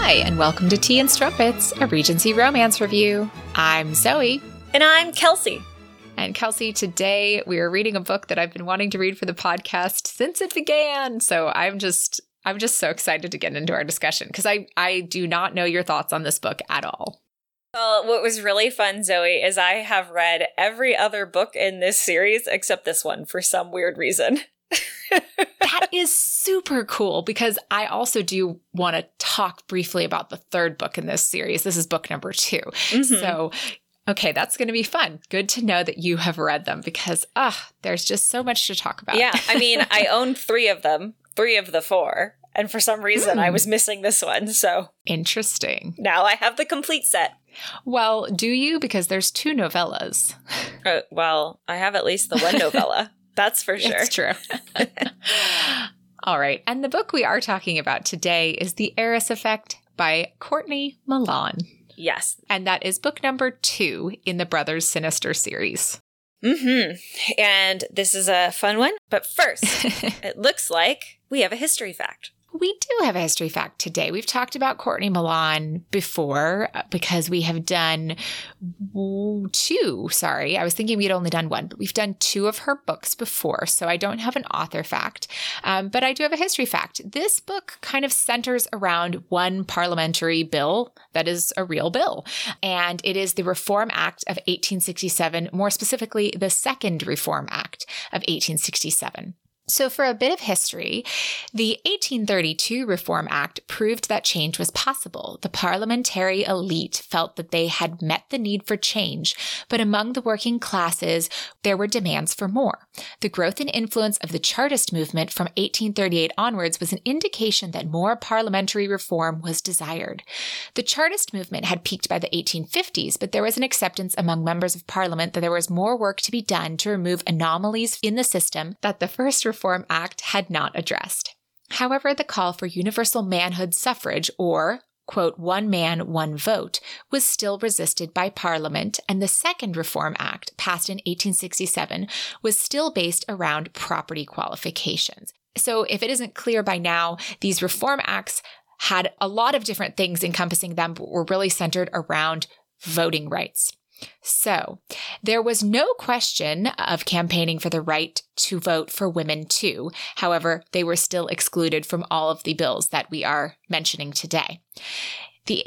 Hi, and welcome to Tea and Strumpets, a Regency romance review. I'm Zoe. And I'm Kelsey. And Kelsey, today we are reading a book that I've been wanting to read for the podcast since it began. So I'm just so excited to get into our discussion because I do not know your thoughts on this book at all. Well, what was really fun, Zoe, is I have read every other book in this series except this one for some weird reason. That is super cool because I also do want to talk briefly about the third book in this series. This is book number 2. Mm-hmm. So, okay, that's going to be fun. Good to know that you have read them because, there's just so much to talk about. Yeah, I mean, I own 3 of them, 3 of the 4. And for some reason, I was missing this one, so. Interesting. Now I have the complete set. Well, do you? Because there's 2 novellas. Well, I have at least the one novella. That's for sure. It's true. All right. And the book we are talking about today is The Heiress Effect by Courtney Milan. Yes. And that is book number 2 in the Brothers Sinister series. Mm-hmm. And this is a fun one. But first, it looks like we have a history fact. We do have a history fact today. We've talked about Courtney Milan before because we have done 2. Sorry, I was thinking we'd only done 1, but we've done 2 of her books before. So I don't have an author fact, but I do have a history fact. This book kind of centers around one parliamentary bill that is a real bill, and it is the Reform Act of 1867, more specifically, the Second Reform Act of 1867. So for a bit of history, the 1832 Reform Act proved that change was possible. The parliamentary elite felt that they had met the need for change, but among the working classes, there were demands for more. The growth and influence of the Chartist movement from 1838 onwards was an indication that more parliamentary reform was desired. The Chartist movement had peaked by the 1850s, but there was an acceptance among members of parliament that there was more work to be done to remove anomalies in the system that the first Reform Act had not addressed. However, the call for universal manhood suffrage, or, quote, one man, one vote, was still resisted by Parliament, and the Second Reform Act, passed in 1867, was still based around property qualifications. So if it isn't clear by now, these Reform Acts had a lot of different things encompassing them, but were really centered around voting rights. So, there was no question of campaigning for the right to vote for women too. However, they were still excluded from all of the bills that we are mentioning today. The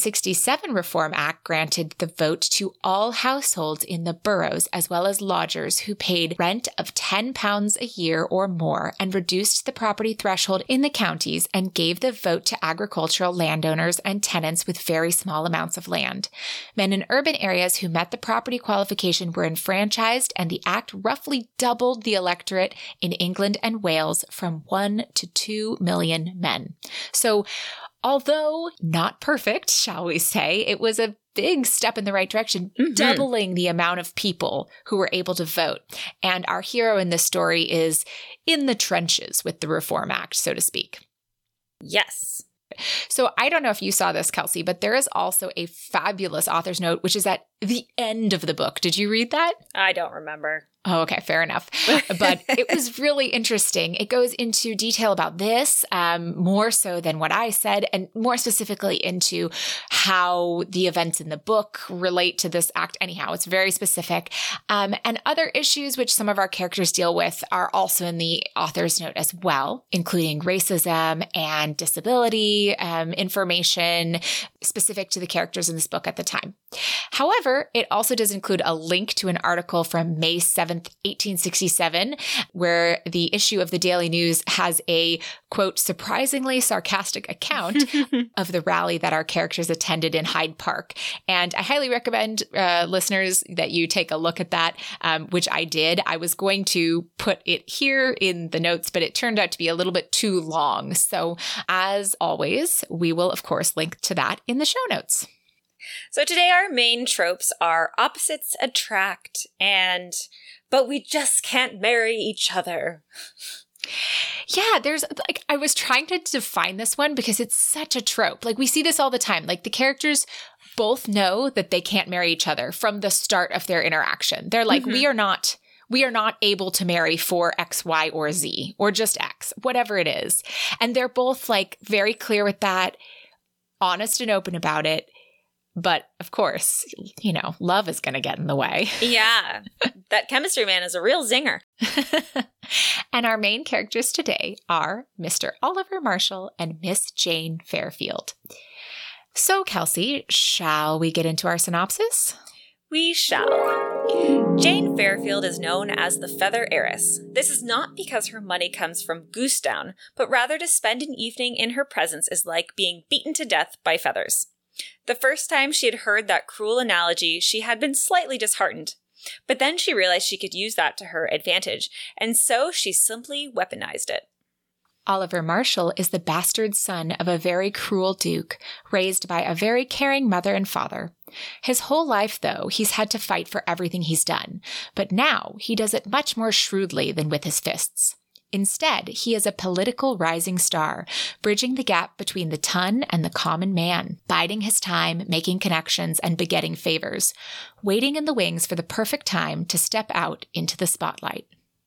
1867 Reform Act granted the vote to all households in the boroughs as well as lodgers who paid rent of £10 a year or more and reduced the property threshold in the counties and gave the vote to agricultural landowners and tenants with very small amounts of land. Men in urban areas who met the property qualification were enfranchised, and the act roughly doubled the electorate in England and Wales from 1 to 2 million men. So, although not perfect, shall we say, it was a big step in the right direction, doubling the amount of people who were able to vote. And our hero in this story is in the trenches with the Reform Act, so to speak. Yes. So I don't know if you saw this, Kelsey, but there is also a fabulous author's note, which is at the end of the book. Did you read that? I don't remember. Oh, okay, fair enough. But it was really interesting. It goes into detail about this, more so than what I said, and more specifically into how the events in the book relate to this act. Anyhow, it's very specific. And other issues which some of our characters deal with are also in the author's note as well, including racism and disability information specific to the characters in this book at the time. However, it also does include a link to an article from May 7th, 1867, where the issue of the Daily News has a, quote, surprisingly sarcastic account of the rally that our characters attended in Hyde Park. And I highly recommend listeners that you take a look at that, which I did. I was going to put it here in the notes, but it turned out to be a little bit too long. So as always, we will, of course, link to that in the show notes. So today our main tropes are opposites attract and, but we just can't marry each other. Yeah, there's like, I was trying to define this one because it's such a trope. Like we see this all the time. Like the characters both know that they can't marry each other from the start of their interaction. They're like, we are not able to marry for X, Y, or Z, or just X, whatever it is. And they're both like very clear with that. honest and open about it. But of course, love is going to get in the way. Yeah, that chemistry man is a real zinger. And our main characters today are Mr. Oliver Marshall and Miss Jane Fairfield. So, Kelsey, shall we get into our synopsis? We shall. Jane Fairfield is known as the Feather Heiress. This is not because her money comes from Goosedown, but rather to spend an evening in her presence is like being beaten to death by feathers. The first time she had heard that cruel analogy, she had been slightly disheartened. But then she realized she could use that to her advantage, and so she simply weaponized it. Oliver Marshall is the bastard son of a very cruel duke, raised by a very caring mother and father. His whole life, though, he's had to fight for everything he's done, but now he does it much more shrewdly than with his fists. Instead, he is a political rising star, bridging the gap between the ton and the common man, biding his time, making connections, and begetting favors, waiting in the wings for the perfect time to step out into the spotlight.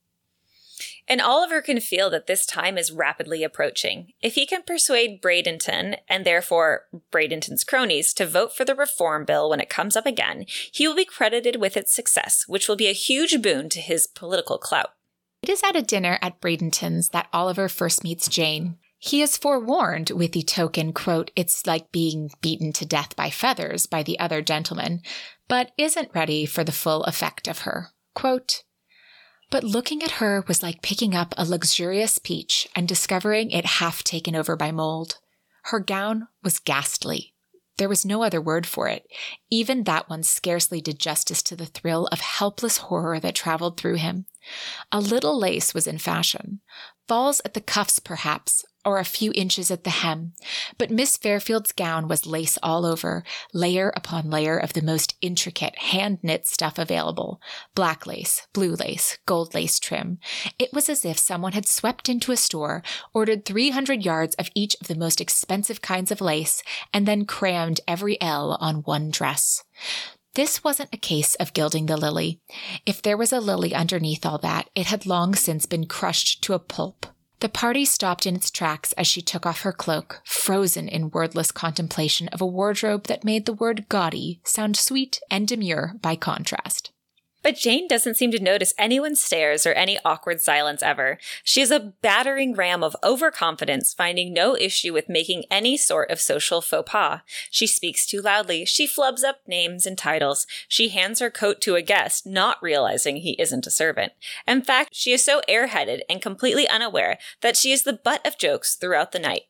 And Oliver can feel that this time is rapidly approaching. If he can persuade Bradenton, and therefore Bradenton's cronies, to vote for the reform bill when it comes up again, he will be credited with its success, which will be a huge boon to his political clout. It is at a dinner at Bradenton's that Oliver first meets Jane. He is forewarned with the token, quote, "It's like being beaten to death by feathers" by the other gentleman, but isn't ready for the full effect of her. Quote, "But looking at her was like picking up a luxurious peach and discovering it half taken over by mold. Her gown was ghastly. There was no other word for it. Even that one scarcely did justice to the thrill of helpless horror that traveled through him. A little lace was in fashion. Falls at the cuffs, perhaps, or a few inches at the hem. But Miss Fairfield's gown was lace all over, layer upon layer of the most intricate hand-knit stuff available. Black lace, blue lace, gold lace trim. It was as if someone had swept into a store, ordered 300 yards of each of the most expensive kinds of lace, and then crammed every L on one dress. This wasn't a case of gilding the lily. If there was a lily underneath all that, it had long since been crushed to a pulp. The party stopped in its tracks as she took off her cloak, frozen in wordless contemplation of a wardrobe that made the word gaudy sound sweet and demure by contrast. But Jane doesn't seem to notice anyone's stares or any awkward silence ever. She is a battering ram of overconfidence, finding no issue with making any sort of social faux pas. She speaks too loudly. She flubs up names and titles. She hands her coat to a guest, not realizing he isn't a servant. In fact, she is so airheaded and completely unaware that she is the butt of jokes throughout the night.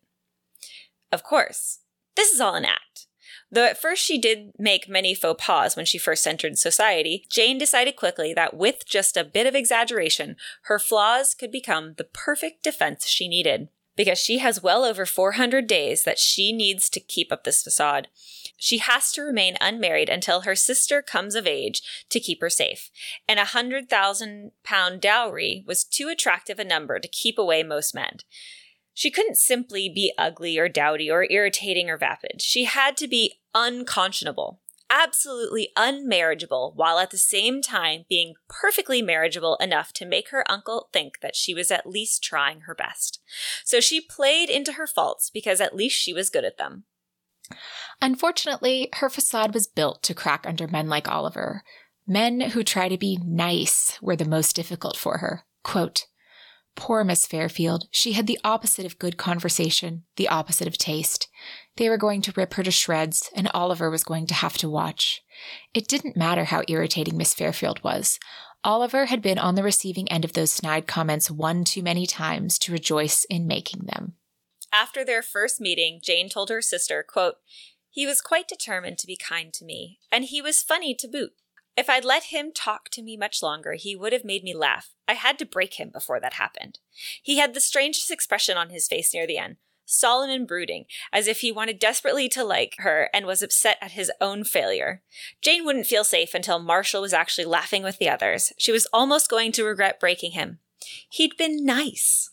Of course, this is all an act. Though at first she did make many faux pas when she first entered society, Jane decided quickly that with just a bit of exaggeration, her flaws could become the perfect defense she needed. Because she has well over 400 days that she needs to keep up this facade. She has to remain unmarried until her sister comes of age to keep her safe. And a £100,000 dowry was too attractive a number to keep away most men. She couldn't simply be ugly or dowdy or irritating or vapid. She had to be unconscionable, absolutely unmarriageable, while at the same time being perfectly marriageable enough to make her uncle think that she was at least trying her best. So she played into her faults because at least she was good at them. Unfortunately, her facade was built to crack under men like Oliver. Men who try to be nice were the most difficult for her. Quote, "Poor Miss Fairfield, she had the opposite of good conversation, the opposite of taste. They were going to rip her to shreds, and Oliver was going to have to watch. It didn't matter how irritating Miss Fairfield was. Oliver had been on the receiving end of those snide comments one too many times to rejoice in making them." After their first meeting, Jane told her sister, quote, "He was quite determined to be kind to me, and he was funny to boot. If I'd let him talk to me much longer, he would have made me laugh. I had to break him before that happened. He had the strangest expression on his face near the end, solemn and brooding, as if he wanted desperately to like her and was upset at his own failure. Jane wouldn't feel safe until Marshall was actually laughing with the others. She was almost going to regret breaking him. He'd been nice."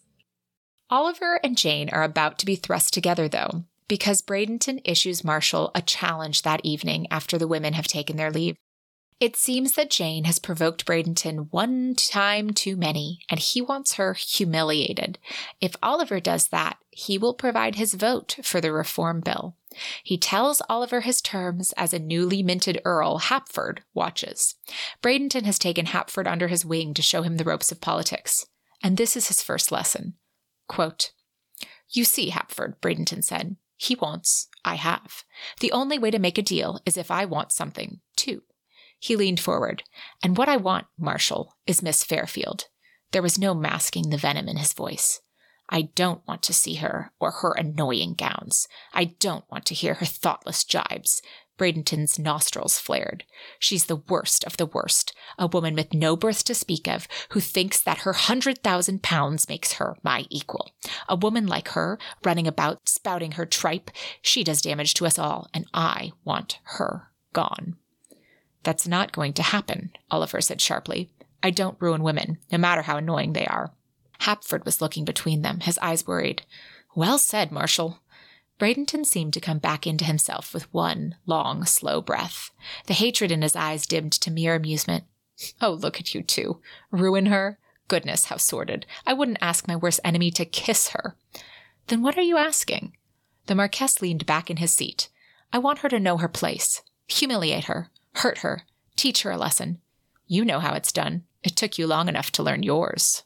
Oliver and Jane are about to be thrust together, though, because Bradenton issues Marshall a challenge that evening after the women have taken their leave. It seems that Jane has provoked Bradenton one time too many, and he wants her humiliated. If Oliver does that, he will provide his vote for the reform bill. He tells Oliver his terms as a newly minted Earl, Hapford, watches. Bradenton has taken Hapford under his wing to show him the ropes of politics. And this is his first lesson. Quote, "You see, Hapford," Bradenton said, "he wants, I have. The only way to make a deal is if I want something, too." He leaned forward. "And what I want, Marshal, is Miss Fairfield." There was no masking the venom in his voice. "I don't want to see her or her annoying gowns. I don't want to hear her thoughtless jibes." Bradenton's nostrils flared. "She's the worst of the worst, a woman with no birth to speak of, who thinks that her £100,000 makes her my equal. A woman like her, running about spouting her tripe, she does damage to us all, and I want her gone." "That's not going to happen," Oliver said sharply. "I don't ruin women, no matter how annoying they are." Hapford was looking between them, his eyes worried. "Well said, Marshal." Bradenton seemed to come back into himself with one long, slow breath. The hatred in his eyes dimmed to mere amusement. "Oh, look at you two. Ruin her? Goodness, how sordid. I wouldn't ask my worst enemy to kiss her." "Then what are you asking?" The Marquess leaned back in his seat. "I want her to know her place. Humiliate her. Hurt her. Teach her a lesson. You know how it's done. It took you long enough to learn yours."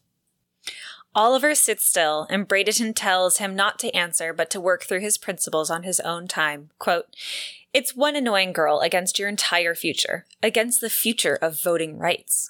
Oliver sits still, and Bradenton tells him not to answer, but to work through his principles on his own time. Quote, "It's one annoying girl against your entire future, against the future of voting rights."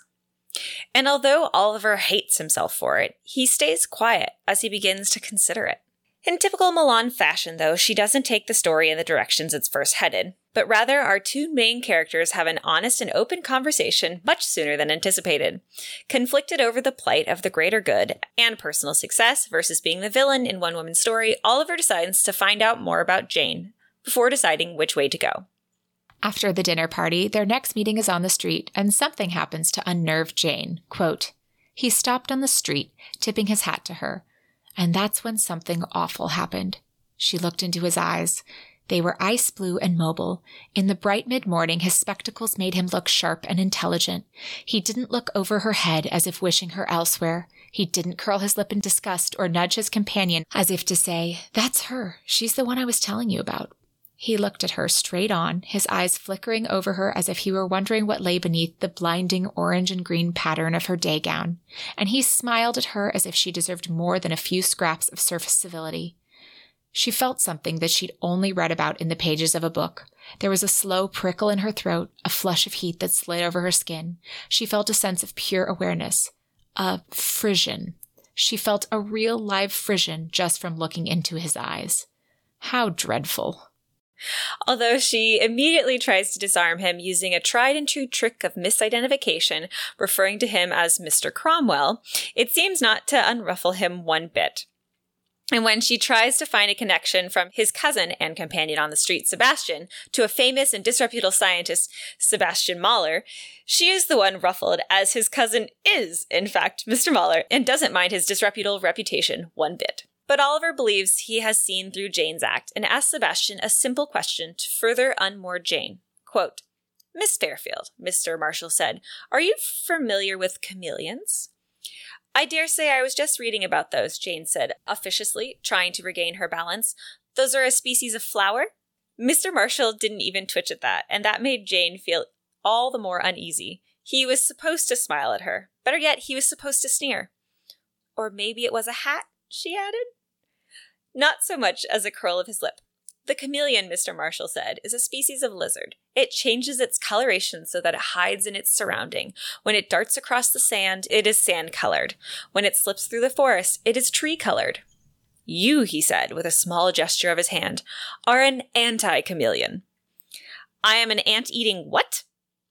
And although Oliver hates himself for it, he stays quiet as he begins to consider it. In typical Milan fashion, though, she doesn't take the story in the directions it's first headed, but rather our two main characters have an honest and open conversation much sooner than anticipated. Conflicted over the plight of the greater good and personal success versus being the villain in one woman's story, Oliver decides to find out more about Jane before deciding which way to go. After the dinner party, their next meeting is on the street, and something happens to unnerve Jane. Quote, "He stopped on the street, tipping his hat to her. And that's when something awful happened." She looked into his eyes. They were ice blue and mobile. In the bright mid-morning, his spectacles made him look sharp and intelligent. He didn't look over her head as if wishing her elsewhere. He didn't curl his lip in disgust or nudge his companion as if to say, "That's her. She's the one I was telling you about." He looked at her straight on, his eyes flickering over her as if he were wondering what lay beneath the blinding orange and green pattern of her day gown. And he smiled at her as if she deserved more than a few scraps of surface civility. She felt something that she'd only read about in the pages of a book. There was a slow prickle in her throat, a flush of heat that slid over her skin. She felt a sense of pure awareness. A frisson. She felt a real live frisson just from looking into his eyes. How dreadful. Although she immediately tries to disarm him using a tried-and-true trick of misidentification, referring to him as Mr. Cromwell, it seems not to unruffle him one bit. And when she tries to find a connection from his cousin and companion on the street, Sebastian, to a famous and disreputable scientist, Sebastian Mahler, she is the one ruffled, as his cousin is, in fact, Mr. Mahler, and doesn't mind his disreputable reputation one bit. But Oliver believes he has seen through Jane's act and asks Sebastian a simple question to further unmoor Jane. Quote, "Miss Fairfield," Mr. Marshall said, "are you familiar with chameleons?" "I dare say I was just reading about those," Jane said, officiously, trying to regain her balance. "Those are a species of flower?" Mr. Marshall didn't even twitch at that, and that made Jane feel all the more uneasy. He was supposed to smile at her. Better yet, he was supposed to sneer. "Or maybe it was a hat?" she added. "Not so much as a curl of his lip. The chameleon," Mr. Marshall said, "is a species of lizard. It changes its coloration so that it hides in its surrounding. When it darts across the sand, it is sand-colored. When it slips through the forest, it is tree-colored. You," he said, with a small gesture of his hand, "are an anti-chameleon." "I am an ant-eating what?"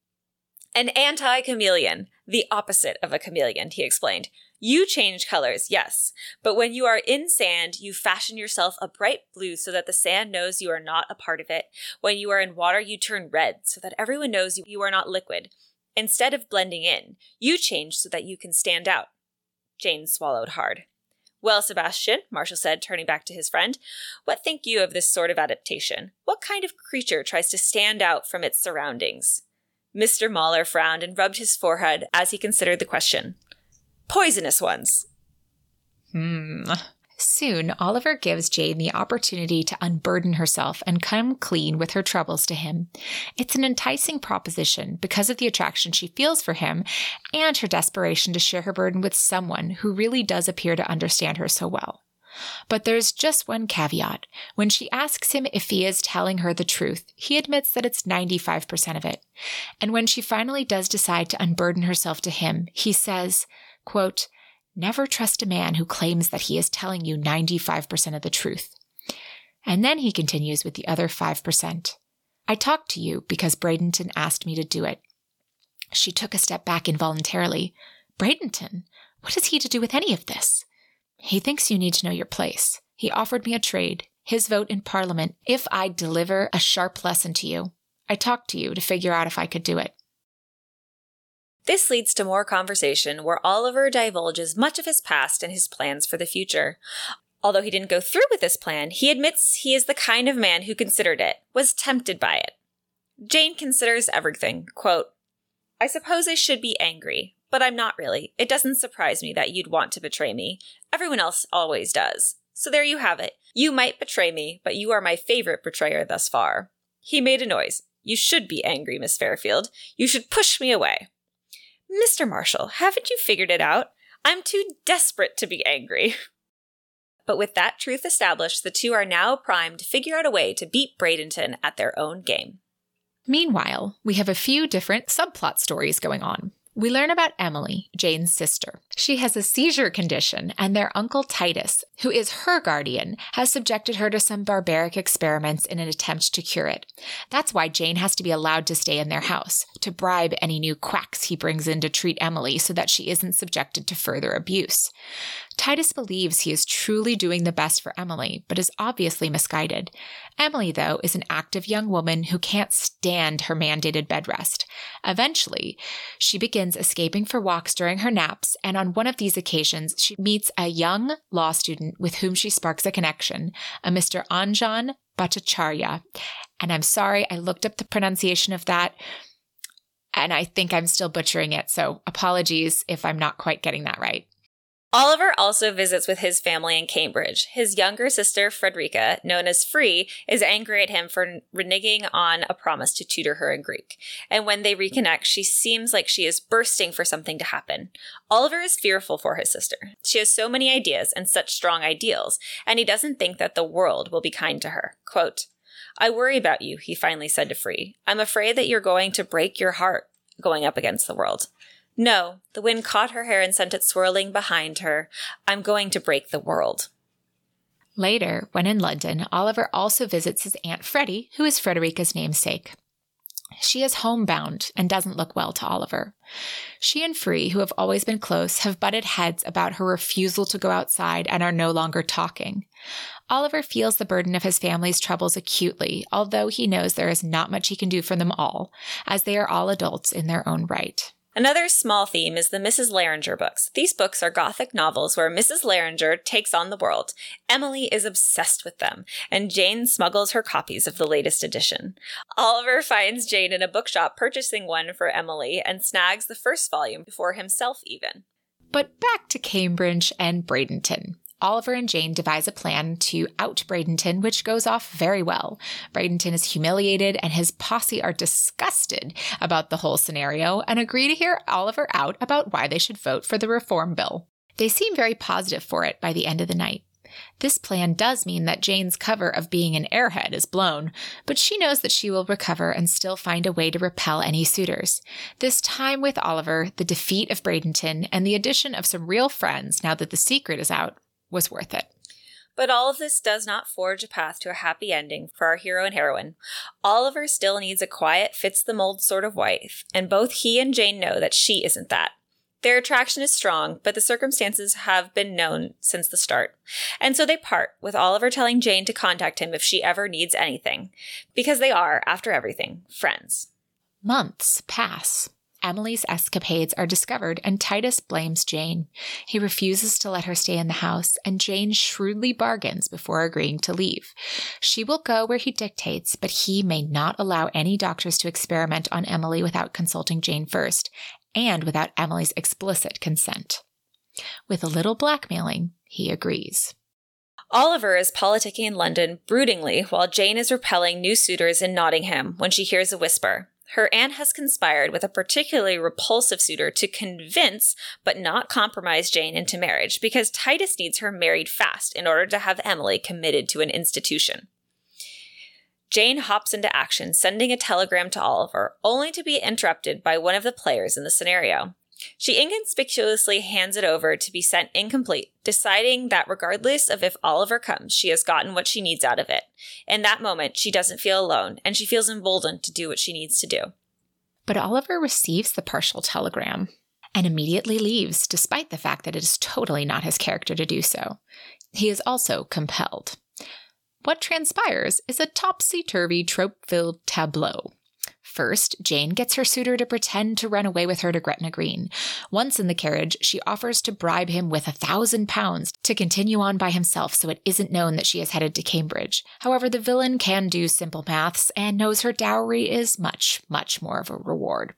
"An anti-chameleon. The opposite of a chameleon," he explained. "You change colors, yes, but when you are in sand, you fashion yourself a bright blue so that the sand knows you are not a part of it. When you are in water, you turn red so that everyone knows you are not liquid. Instead of blending in, you change so that you can stand out." Jane swallowed hard. "Well, Sebastian," Marshall said, turning back to his friend, "what think you of this sort of adaptation? What kind of creature tries to stand out from its surroundings?" Mr. Mahler frowned and rubbed his forehead as he considered the question. Poisonous ones. Soon, Oliver gives Jane the opportunity to unburden herself and come clean with her troubles to him. It's an enticing proposition because of the attraction she feels for him and her desperation to share her burden with someone who really does appear to understand her so well. But there's just one caveat. When she asks him if he is telling her the truth, he admits that it's 95% of it. And when she finally does decide to unburden herself to him, he says, quote, "Never trust a man who claims that he is telling you 95% of the truth." And then he continues with the other 5%. "I talked to you because Bradenton asked me to do it." She took a step back involuntarily. "Bradenton? What has he to do with any of this?" "He thinks you need to know your place. He offered me a trade, his vote in Parliament, if I'd deliver a sharp lesson to you. I talked to you to figure out if I could do it." This leads to more conversation where Oliver divulges much of his past and his plans for the future. Although he didn't go through with this plan, he admits he is the kind of man who considered it, was tempted by it. Jane considers everything. Quote, "I suppose I should be angry, but I'm not really. It doesn't surprise me that you'd want to betray me. Everyone else always does. So there you have it. You might betray me, but you are my favorite betrayer thus far." He made a noise. "You should be angry, Miss Fairfield. You should push me away." "Mr. Marshall, haven't you figured it out? I'm too desperate to be angry." But with that truth established, the two are now primed to figure out a way to beat Bradenton at their own game. Meanwhile, we have a few different subplot stories going on. We learn about Emily, Jane's sister. She has a seizure condition, and their uncle Titus, who is her guardian, has subjected her to some barbaric experiments in an attempt to cure it. That's why Jane has to be allowed to stay in their house, to bribe any new quacks he brings in to treat Emily so that she isn't subjected to further abuse. Titus believes he is truly doing the best for Emily, but is obviously misguided. Emily, though, is an active young woman who can't stand her mandated bed rest. Eventually, she begins escaping for walks during her naps, and on one of these occasions, she meets a young law student with whom she sparks a connection, a Mr. Anjan Bhattacharya. And I'm sorry, I looked up the pronunciation of that, and I think I'm still butchering it, so apologies if I'm not quite getting that right. Oliver also visits with his family in Cambridge. His younger sister, Frederica, known as Free, is angry at him for reneging on a promise to tutor her in Greek. And when they reconnect, she seems like she is bursting for something to happen. Oliver is fearful for his sister. She has so many ideas and such strong ideals, and he doesn't think that the world will be kind to her. Quote, "I worry about you," he finally said to Free. "I'm afraid that you're going to break your heart going up against the world." "No," the wind caught her hair and sent it swirling behind her. "I'm going to break the world." Later, when in London, Oliver also visits his Aunt Freddie, who is Frederica's namesake. She is homebound and doesn't look well to Oliver. She and Free, who have always been close, have butted heads about her refusal to go outside and are no longer talking. Oliver feels the burden of his family's troubles acutely, although he knows there is not much he can do for them all, as they are all adults in their own right. Another small theme is the Mrs. Larringer books. These books are Gothic novels where Mrs. Larringer takes on the world. Emily is obsessed with them, and Jane smuggles her copies of the latest edition. Oliver finds Jane in a bookshop purchasing one for Emily and snags the first volume before himself even. But back to Cambridge and Bradenton. Oliver and Jane devise a plan to out Bradenton, which goes off very well. Bradenton is humiliated, and his posse are disgusted about the whole scenario and agree to hear Oliver out about why they should vote for the reform bill. They seem very positive for it by the end of the night. This plan does mean that Jane's cover of being an airhead is blown, but she knows that she will recover and still find a way to repel any suitors. This time with Oliver, the defeat of Bradenton, and the addition of some real friends now that the secret is out, was worth it. But all of this does not forge a path to a happy ending for our hero and heroine. Oliver still needs a quiet, fits-the-mold sort of wife, and both he and Jane know that she isn't that. Their attraction is strong, but the circumstances have been known since the start. And so they part, with Oliver telling Jane to contact him if she ever needs anything, because they are, after everything, friends. Months pass. Emily's escapades are discovered and Titus blames Jane. He refuses to let her stay in the house, and Jane shrewdly bargains before agreeing to leave. She will go where he dictates, but he may not allow any doctors to experiment on Emily without consulting Jane first, and without Emily's explicit consent. With a little blackmailing, he agrees. Oliver is politicking in London broodingly while Jane is repelling new suitors in Nottingham when she hears a whisper. Her aunt has conspired with a particularly repulsive suitor to convince but not compromise Jane into marriage because Titus needs her married fast in order to have Emily committed to an institution. Jane hops into action, sending a telegram to Oliver, only to be interrupted by one of the players in the scenario. She inconspicuously hands it over to be sent incomplete, deciding that regardless of if Oliver comes, she has gotten what she needs out of it. In that moment, she doesn't feel alone, and she feels emboldened to do what she needs to do. But Oliver receives the partial telegram and immediately leaves, despite the fact that it is totally not his character to do so. He is also compelled. What transpires is a topsy-turvy, trope-filled tableau. First, Jane gets her suitor to pretend to run away with her to Gretna Green. Once in the carriage, she offers to bribe him with £1,000 to continue on by himself so it isn't known that she is headed to Cambridge. However, the villain can do simple maths and knows her dowry is much, much more of a reward.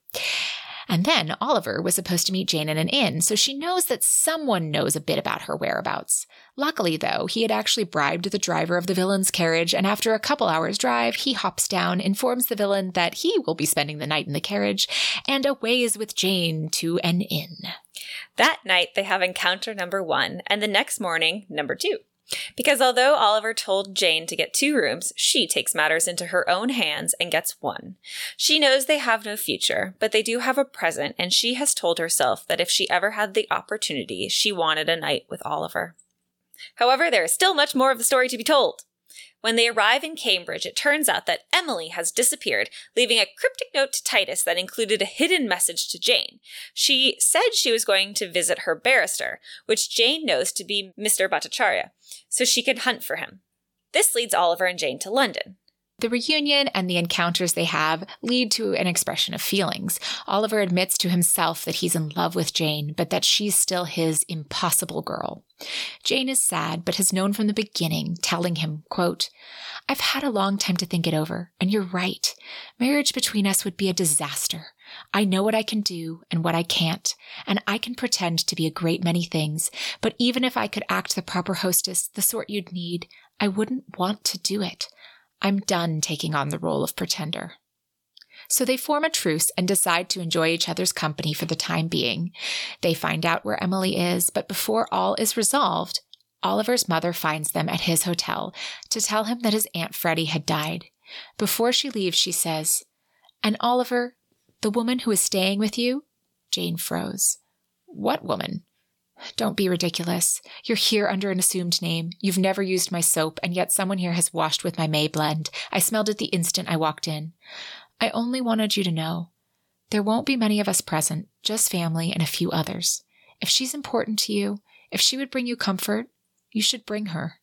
And then Oliver was supposed to meet Jane in an inn, so she knows that someone knows a bit about her whereabouts. Luckily, though, he had actually bribed the driver of the villain's carriage, and after a couple hours' drive, he hops down, informs the villain that he will be spending the night in the carriage, and aways with Jane to an inn. That night, they have encounter number 1, and the next morning, number 2. Because although Oliver told Jane to get 2 rooms, she takes matters into her own hands and gets 1. She knows they have no future, but they do have a present, and she has told herself that if she ever had the opportunity, she wanted a night with Oliver. However, there is still much more of the story to be told. When they arrive in Cambridge, it turns out that Emily has disappeared, leaving a cryptic note to Titus that included a hidden message to Jane. She said she was going to visit her barrister, which Jane knows to be Mr. Bhattacharya, so she could hunt for him. This leads Oliver and Jane to London. The reunion and the encounters they have lead to an expression of feelings. Oliver admits to himself that he's in love with Jane, but that she's still his impossible girl. Jane is sad, but has known from the beginning, telling him, quote, "I've had a long time to think it over, and you're right. Marriage between us would be a disaster. I know what I can do and what I can't, and I can pretend to be a great many things, but even if I could act the proper hostess, the sort you'd need, I wouldn't want to do it. I'm done taking on the role of pretender." So they form a truce and decide to enjoy each other's company for the time being. They find out where Emily is, but before all is resolved, Oliver's mother finds them at his hotel to tell him that his Aunt Freddie had died. Before she leaves, she says, "And Oliver, the woman who is staying with you?" Jane froze. "What woman?" "Don't be ridiculous. You're here under an assumed name. You've never used my soap, and yet someone here has washed with my May blend. I smelled it the instant I walked in. I only wanted you to know. There won't be many of us present, just family and a few others. If she's important to you, if she would bring you comfort, you should bring her."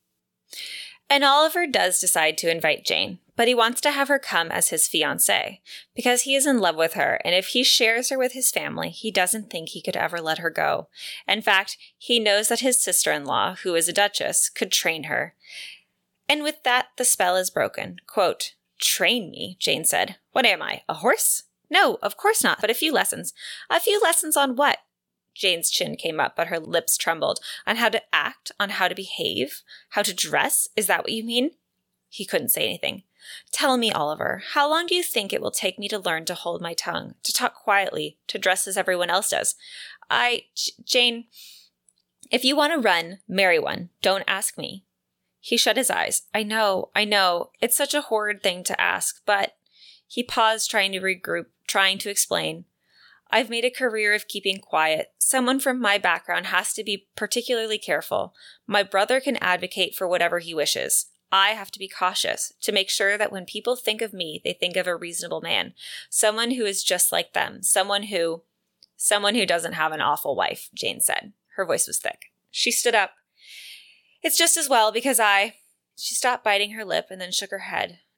And Oliver does decide to invite Jane, but he wants to have her come as his fiancée, because he is in love with her, and if he shares her with his family, he doesn't think he could ever let her go. In fact, he knows that his sister-in-law, who is a duchess, could train her. And with that, the spell is broken. Quote, "Train me," Jane said. "What am I, a horse?" "No, of course not, but a few lessons." "A few lessons on what?" Jane's chin came up, but her lips trembled. "On how to act, on how to behave, how to dress? Is that what you mean?" He couldn't say anything. "Tell me, Oliver, how long do you think it will take me to learn to hold my tongue, to talk quietly, to dress as everyone else does? Jane, if you want to run, marry one. Don't ask me." He shut his eyes. I know. It's such a horrid thing to ask, but..." He paused, trying to regroup, trying to explain. "I've made a career of keeping quiet. Someone from my background has to be particularly careful. My brother can advocate for whatever he wishes. I have to be cautious, to make sure that when people think of me, they think of a reasonable man. Someone who is just like them. Someone who doesn't have an awful wife," Jane said. Her voice was thick. She stood up. "It's just as well, because She stopped biting her lip and then shook her head.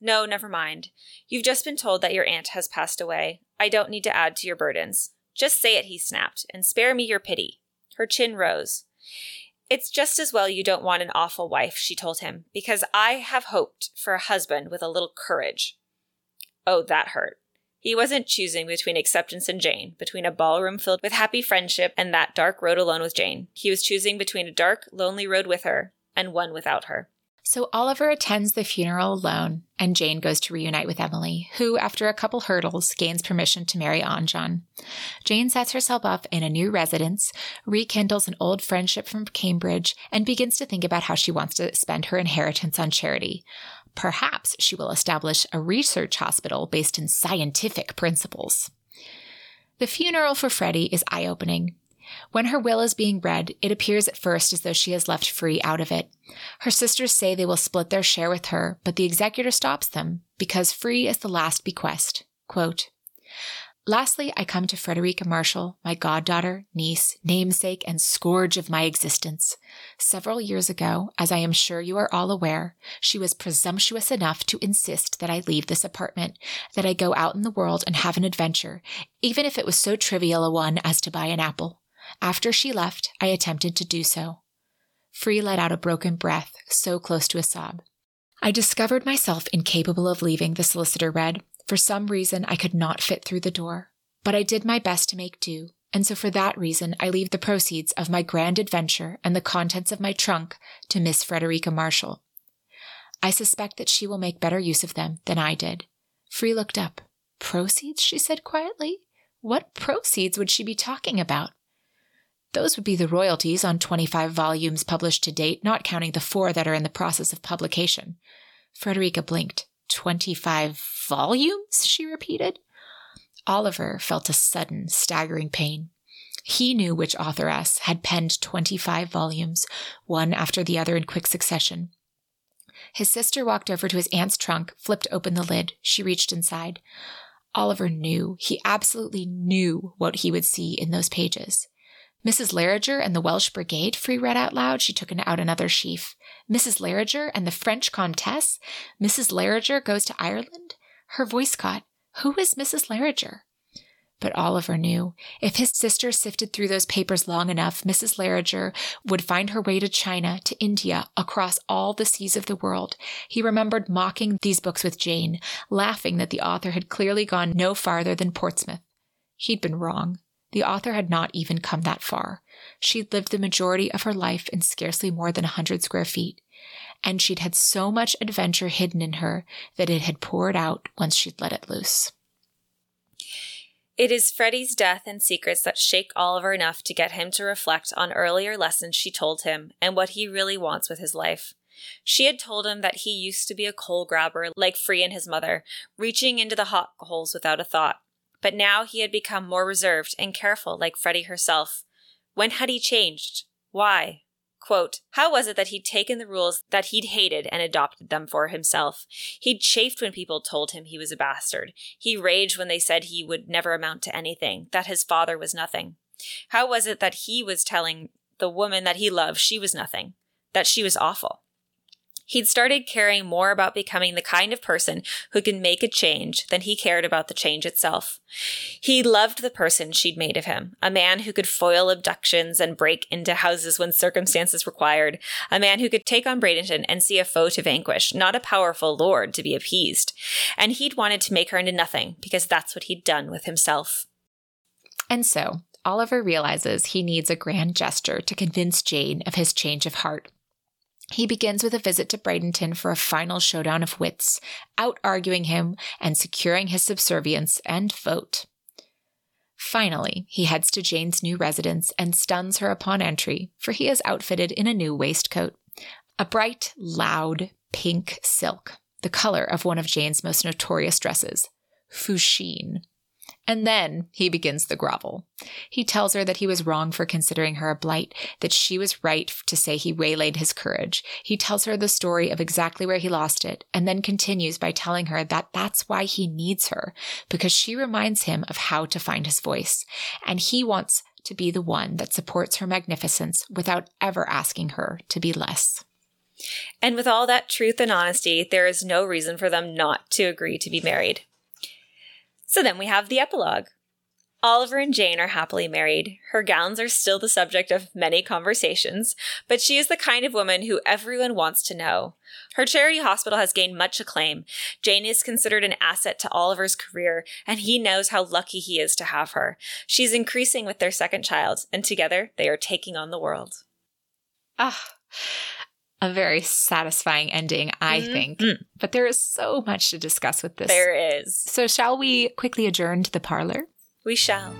No, never mind. You've just been told that your aunt has passed away. I don't need to add to your burdens. Just say it, he snapped, and spare me your pity. Her chin rose. It's just as well you don't want an awful wife, she told him, because I have hoped for a husband with a little courage. Oh, that hurt. He wasn't choosing between acceptance and Jane, between a ballroom filled with happy friendship and that dark road alone with Jane. He was choosing between a dark, lonely road with her and one without her. So Oliver attends the funeral alone, and Jane goes to reunite with Emily, who, after a couple hurdles, gains permission to marry Anjan. Jane sets herself up in a new residence, rekindles an old friendship from Cambridge, and begins to think about how she wants to spend her inheritance on charity. Perhaps she will establish a research hospital based in scientific principles. The funeral for Freddie is eye-opening. When her will is being read, it appears at first as though she has left Free out of it. Her sisters say they will split their share with her, but the executor stops them because Free is the last bequest. Quote, Lastly, I come to Frederica Marshall, my goddaughter, niece, namesake, and scourge of my existence. Several years ago, as I am sure you are all aware, she was presumptuous enough to insist that I leave this apartment, that I go out in the world and have an adventure, even if it was so trivial a one as to buy an apple. After she left, I attempted to do so. Free let out a broken breath, so close to a sob. I discovered myself incapable of leaving, the solicitor read. For some reason, I could not fit through the door. But I did my best to make do, and so for that reason, I leave the proceeds of my grand adventure and the contents of my trunk to Miss Frederica Marshall. I suspect that she will make better use of them than I did. Free looked up. Proceeds, she said quietly. What proceeds would she be talking about? Those would be the royalties on 25 volumes published to date, not counting the 4 that are in the process of publication. Frederica blinked. 25 volumes, she repeated. Oliver felt a sudden, staggering pain. He knew which authoress had penned 25 volumes, one after the other in quick succession. His sister walked over to his aunt's trunk, flipped open the lid. She reached inside. Oliver knew, he absolutely knew what he would see in those pages. Mrs. Larriger and the Welsh Brigade, Free read out loud. She took out another sheaf. Mrs. Larriger and the French Comtesse? Mrs. Larriger goes to Ireland? Her voice caught. Who is Mrs. Larriger? But Oliver knew. If his sister sifted through those papers long enough, Mrs. Larriger would find her way to China, to India, across all the seas of the world. He remembered mocking these books with Jane, laughing that the author had clearly gone no farther than Portsmouth. He'd been wrong. The author had not even come that far. She'd lived the majority of her life in scarcely more than 100 square feet, and she'd had so much adventure hidden in her that it had poured out once she'd let it loose. It is Freddie's death and secrets that shake Oliver enough to get him to reflect on earlier lessons she told him and what he really wants with his life. She had told him that he used to be a coal grabber like Free and his mother, reaching into the hot holes without a thought. But now he had become more reserved and careful like Freddie herself. When had he changed? Why? Quote, how was it that he'd taken the rules that he'd hated and adopted them for himself? He'd chafed when people told him he was a bastard. He raged when they said he would never amount to anything, that his father was nothing. How was it that he was telling the woman that he loved she was nothing, that she was awful? He'd started caring more about becoming the kind of person who could make a change than he cared about the change itself. He loved the person she'd made of him, a man who could foil abductions and break into houses when circumstances required, a man who could take on Bradenton and see a foe to vanquish, not a powerful lord to be appeased. And he'd wanted to make her into nothing because that's what he'd done with himself. And so, Oliver realizes he needs a grand gesture to convince Jane of his change of heart. He begins with a visit to Bradenton for a final showdown of wits, out-arguing him and securing his subservience and vote. Finally, he heads to Jane's new residence and stuns her upon entry, for he is outfitted in a new waistcoat. A bright, loud, pink silk, the color of one of Jane's most notorious dresses, Fouchine. And then he begins the grovel. He tells her that he was wrong for considering her a blight, that she was right to say he waylaid his courage. He tells her the story of exactly where he lost it, and then continues by telling her that that's why he needs her, because she reminds him of how to find his voice, and he wants to be the one that supports her magnificence without ever asking her to be less. And with all that truth and honesty, there is no reason for them not to agree to be married. So then we have the epilogue. Oliver and Jane are happily married. Her gowns are still the subject of many conversations, but she is the kind of woman who everyone wants to know. Her charity hospital has gained much acclaim. Jane is considered an asset to Oliver's career, and he knows how lucky he is to have her. She's increasing with their second child, and together they are taking on the world. A very satisfying ending, I think. But there is so much to discuss with this. There is. So shall we quickly adjourn to the parlor? We shall.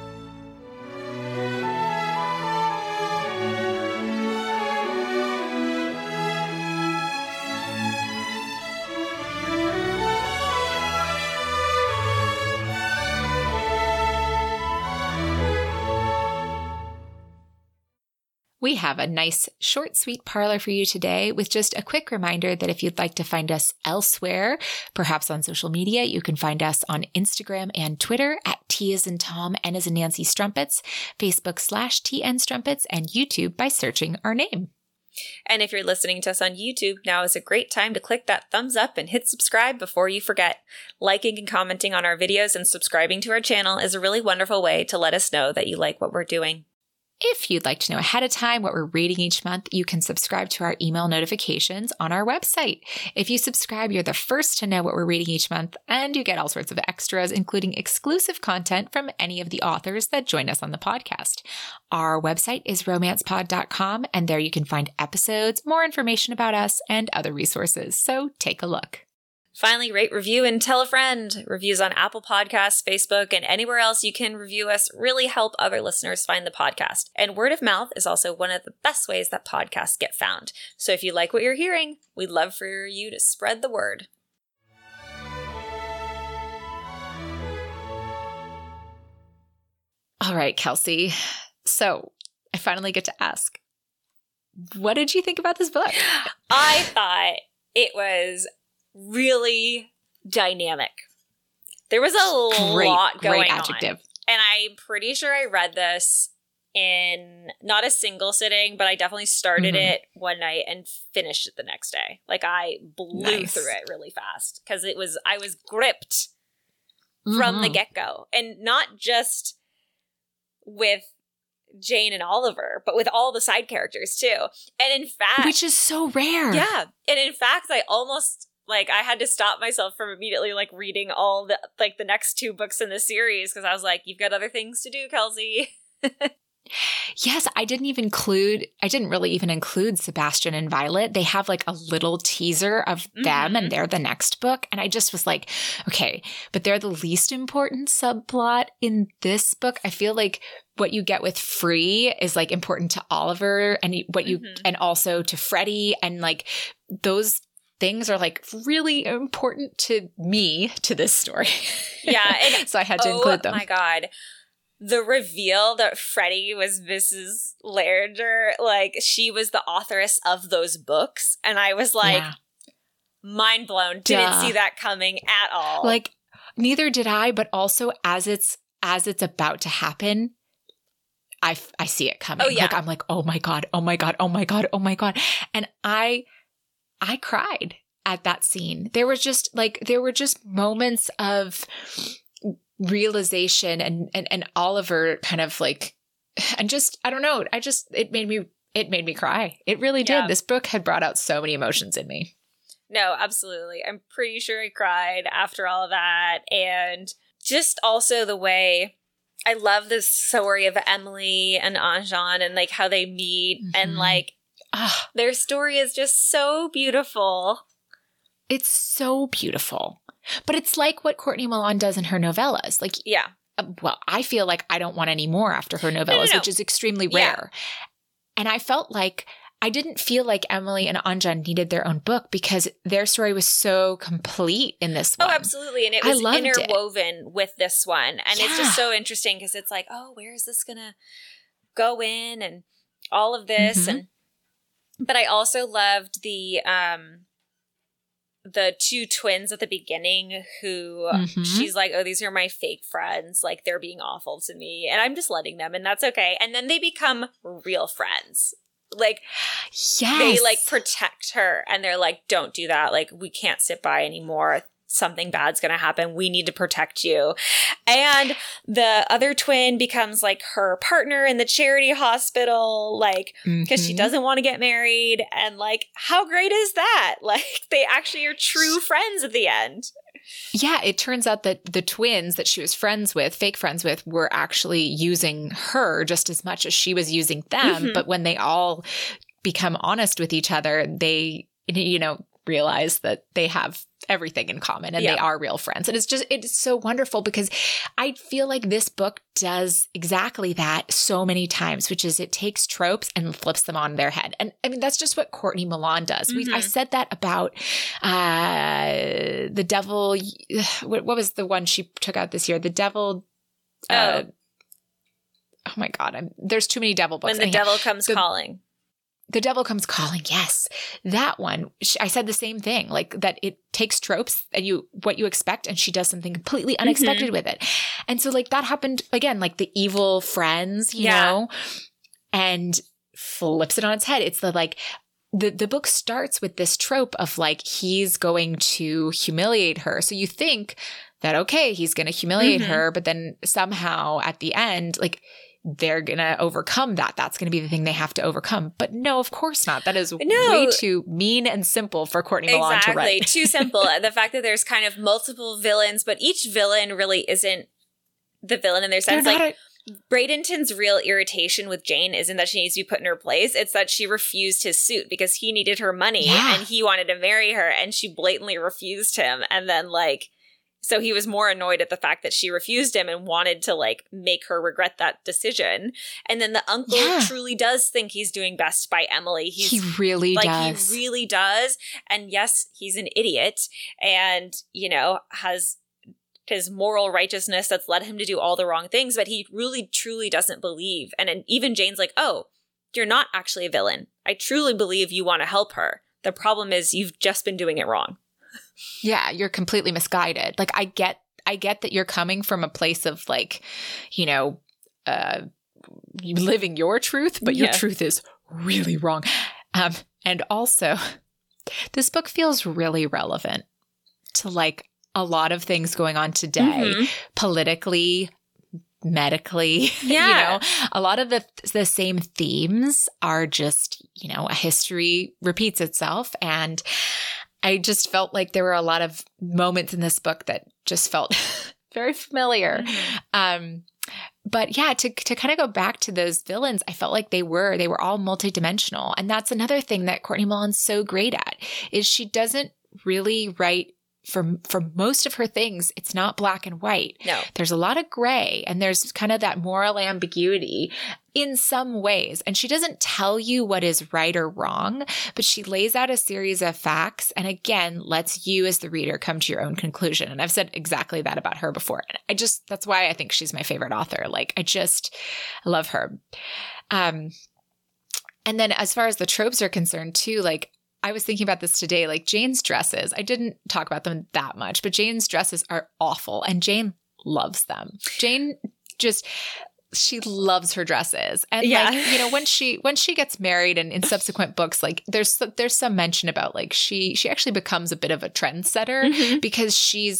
We have a nice, short, sweet parlor for you today with just a quick reminder that if you'd like to find us elsewhere, perhaps on social media, you can find us on Instagram and Twitter at T as in Tom, N as in Nancy Strumpets, Facebook /TN Strumpets, and YouTube by searching our name. And if you're listening to us on YouTube, now is a great time to click that thumbs up and hit subscribe before you forget. Liking and commenting on our videos and subscribing to our channel is a really wonderful way to let us know that you like what we're doing. If you'd like to know ahead of time what we're reading each month, you can subscribe to our email notifications on our website. If you subscribe, you're the first to know what we're reading each month, and you get all sorts of extras, including exclusive content from any of the authors that join us on the podcast. Our website is romancepod.com, and there you can find episodes, more information about us, and other resources. So take a look. Finally, rate, review, and tell a friend. Reviews on Apple Podcasts, Facebook, and anywhere else you can review us really help other listeners find the podcast. And word of mouth is also one of the best ways that podcasts get found. So if you like what you're hearing, we'd love for you to spread the word. All right, Kelsey. So I finally get to ask, what did you think about this book? I thought it was really dynamic. There was a lot going great adjective. on. And I'm pretty sure I read this in not a single sitting, but I definitely started it one night and finished it the next day. Like I blew through it really fast because I was gripped from the get-go. And not just with Jane and Oliver, but with all the side characters too. And in fact, which is so rare. Yeah. And in fact, I almost I had to stop myself from immediately reading all the the next two books in the series because I was like, you've got other things to do, Kelsey. Yes, I didn't really even include Sebastian and Violet. They have a little teaser of them and they're the next book. And I just was like, okay, but they're the least important subplot in this book. I feel like what you get with Free is important to Oliver and what you, and also to Freddie. And those things are really important to me, to this story. Yeah. And, so I had to include them. Oh my God. The reveal that Freddie was Mrs. Larringer, she was the authoress of those books. And I was mind blown. Didn't see that coming at all. Neither did I, but also as it's about to happen, I see it coming. Oh, yeah. I'm like, oh my God, oh my God, oh my God, oh my God. And I cried at that scene. There were just moments of realization and Oliver kind of and just, I don't know. It made me cry. It really did. Yeah. This book had brought out so many emotions in me. No, absolutely. I'm pretty sure I cried after all of that. And just also the way I love the story of Emily and Anjan and how they meet and their story is just so beautiful. It's so beautiful. But it's like what Courtney Milan does in her novellas. Yeah. Well, I feel like I don't want any more after her novellas, which is extremely rare. And I felt I didn't feel like Emily and Anjan needed their own book because their story was so complete in this one. Oh, absolutely. And it was interwoven with this one. And it's just so interesting because it's where is this going to go in and all of this. But I also loved the two twins at the beginning who she's like, oh, these are my fake friends. They're being awful to me and I'm just letting them and that's okay. And then they become real friends. Like, yes. they like protect her and they're like, don't do that. Like, we can't sit by anymore. Something bad's going to happen. We need to protect you. And the other twin becomes like her partner in the charity hospital, like, because she doesn't want to get married. And like, how great is that? Like, they actually are true friends at the end. Yeah, it turns out that the twins that she was friends with, fake friends with, were actually using her just as much as she was using them. But when they all become honest with each other, they, you know, realize that they have everything in common and they are real friends. And it's so wonderful because I feel like this book does exactly that so many times, which is it takes tropes and flips them on their head. And I mean, that's just what Courtney Milan does. I said that about The Devil. What was the one she took out this year? The Devil. Oh my God. There's too many devil books. When the Devil Comes Calling. The Devil Comes Calling. Yes. That one. I said the same thing, like that it takes tropes and what you expect, and she does something completely unexpected with it. And so like that happened again, like the evil friends, you know, and flips it on its head. It's the book starts with this trope of like, he's going to humiliate her. So you think that, okay, he's going to humiliate her, but then somehow at the end, like, they're going to overcome that. That's going to be the thing they have to overcome. But no, of course not. That is way too mean and simple for Courtney Milan to write. Exactly. Too simple. The fact that there's kind of multiple villains, but each villain really isn't the villain in their sense. Like, Bradenton's real irritation with Jane isn't that she needs to be put in her place. It's that she refused his suit because he needed her money and he wanted to marry her, and she blatantly refused him. And then like, so he was more annoyed at the fact that she refused him and wanted to like make her regret that decision. And then the uncle truly does think he's doing best by Emily. He really does. He really does. And yes, he's an idiot and, you know, has his moral righteousness that's led him to do all the wrong things, but he really truly doesn't believe. And even Jane's like, oh, you're not actually a villain. I truly believe you want to help her. The problem is you've just been doing it wrong. Yeah, you're completely misguided. Like, I get that you're coming from a place of like, you know, living your truth, but your truth is really wrong. And also, this book feels really relevant to like a lot of things going on today, politically, medically. You know, a lot of the same themes are just, you know, a history repeats itself. And I just felt like there were a lot of moments in this book that just felt very familiar. But yeah, to kind of go back to those villains, I felt like they were all multidimensional. And that's another thing that Courtney Milan's so great at, is she doesn't really write for most of her things, it's not black and white. No. There's a lot of gray, and there's kind of that moral ambiguity in some ways. And she doesn't tell you what is right or wrong, but she lays out a series of facts and again, lets you as the reader come to your own conclusion. And I've said exactly that about her before. And that's why I think she's my favorite author. Like, I love her. And then as far as the tropes are concerned too, like, I was thinking about this today, like Jane's dresses. I didn't talk about them that much, but Jane's dresses are awful and Jane loves them. Jane she loves her dresses. And like, you know, when she gets married and in subsequent books, like there's some mention about like she actually becomes a bit of a trendsetter because she's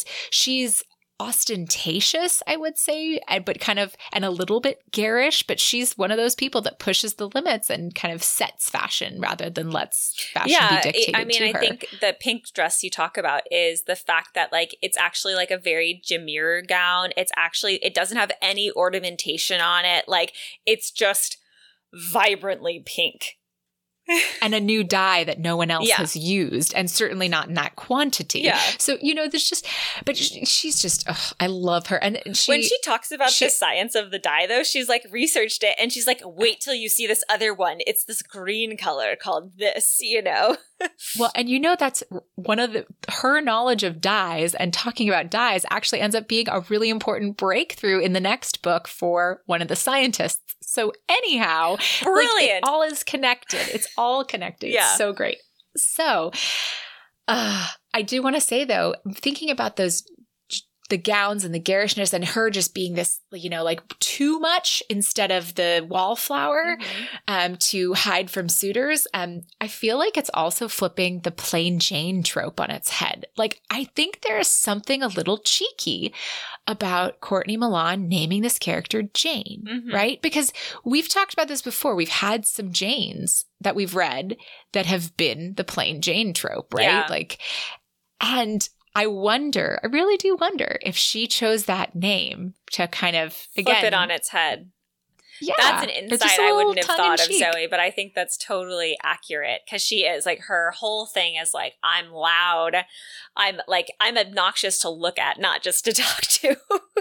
ostentatious, I would say, but kind of, and a little bit garish, but she's one of those people that pushes the limits and kind of sets fashion rather than lets fashion be dictated to her. I think the pink dress you talk about is the fact that like, it's actually like a very demure gown. It doesn't have any ornamentation on it. Like, it's just vibrantly pink. And a new dye that no one else has used, and certainly not in that quantity. Yeah. So, you know, but she's just, I love her. And when she talks about the science of the dye, though, she's like researched it and she's like, wait till you see this other one. It's this green color called this, you know? Well, and you know, that's one of her knowledge of dyes and talking about dyes actually ends up being a really important breakthrough in the next book for one of the scientists. So anyhow, brilliant. Like, it all is connected. It's all connected. Yeah. It's so great. So I do want to say, though, thinking about those the gowns and the garishness and her just being this, you know, like too much instead of the wallflower to hide from suitors. I feel like it's also flipping the plain Jane trope on its head. Like, I think there is something a little cheeky about Courtney Milan naming this character Jane, right? Because we've talked about this before. We've had some Janes that we've read that have been the plain Jane trope, right? Yeah. Like, and I really do wonder if she chose that name to kind of, again, flip it on its head. Yeah. That's an insight I wouldn't have thought of, Zoe, but I think that's totally accurate because she is like, her whole thing is like, I'm loud. I'm obnoxious to look at, not just to talk to.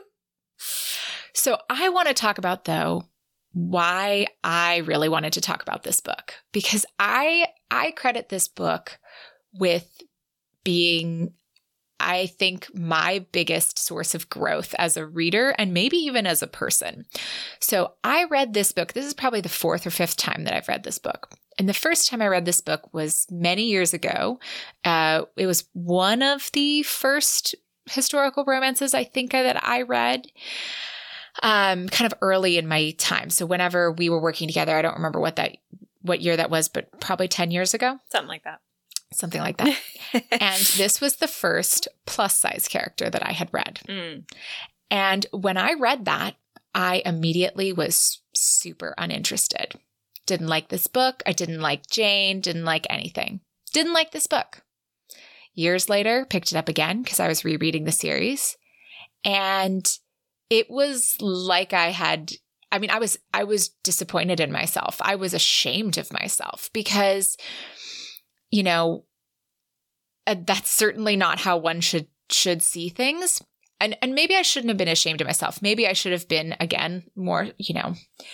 So I want to talk about, though, why I really wanted to talk about this book, because I credit this book with being, I think, my biggest source of growth as a reader and maybe even as a person. So I read this book. This is probably the 4th or 5th time that I've read this book. And the first time I read this book was many years ago. It was one of the first historical romances I think that I read kind of early in my time. So whenever we were working together, I don't remember what year that was, but probably 10 years ago. Something like that. Something like that. And this was the first plus size character that I had read. And when I read that, I immediately was super uninterested. Didn't like this book. I didn't like Jane. Didn't like anything. Didn't like this book. Years later, picked it up again because I was rereading the series. And it was like I was disappointed in myself. I was ashamed of myself because, you know, that's certainly not how one should see things. And maybe I shouldn't have been ashamed of myself. Maybe I should have been, again, more, you know,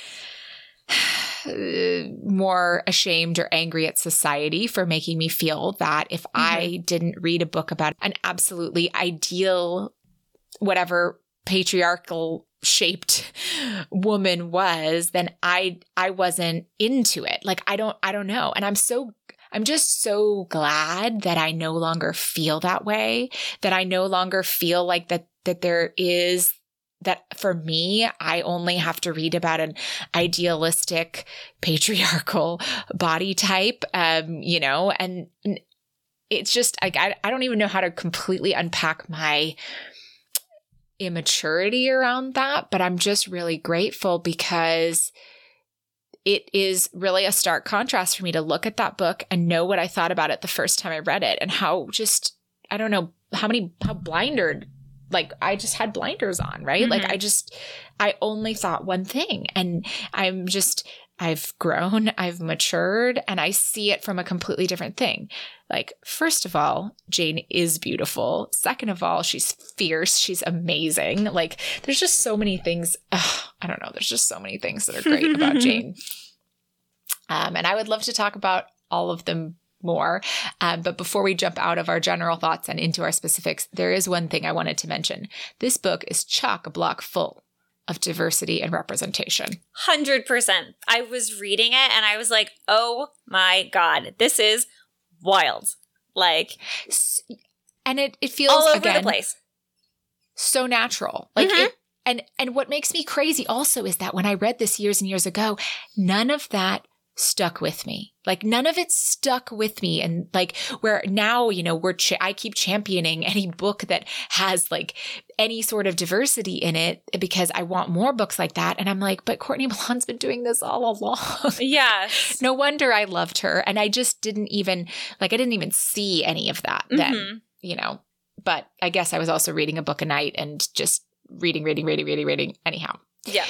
more ashamed or angry at society for making me feel that if I didn't read a book about an absolutely ideal, whatever patriarchal shaped woman was, then I wasn't into it. Like, I don't know. And I'm just so glad that I no longer feel that way, that I no longer feel like that there is, that for me, I only have to read about an idealistic patriarchal body type, you know, and it's just like, I don't even know how to completely unpack my immaturity around that, but I'm just really grateful because it is really a stark contrast for me to look at that book and know what I thought about it the first time I read it and how just, I don't know how blindered, like I just had blinders on, right? Like I only thought one thing, and I've grown, I've matured, and I see it from a completely different thing. Like, first of all, Jane is beautiful. Second of all, she's fierce. She's amazing. Like, there's just so many things. I don't know. There's just so many things that are great about Jane. And I would love to talk about all of them more. But before we jump out of our general thoughts and into our specifics, there is one thing I wanted to mention. This book is chock-a-block full of diversity and representation. 100%. I was reading it and I was like, oh my God, this is wild. Like, and it feels all over again, the place. So natural. Like and what makes me crazy also is that when I read this years and years ago, none of that stuck with me. Like, none of it stuck with me. And like, where now, you know, I keep championing any book that has like any sort of diversity in it because I want more books like that. And I'm like, but Courtney Milan's been doing this all along. Yeah. No wonder I loved her. And I just didn't even see any of that then, you know, but I guess I was also reading a book a night and just reading. Anyhow. Yeah.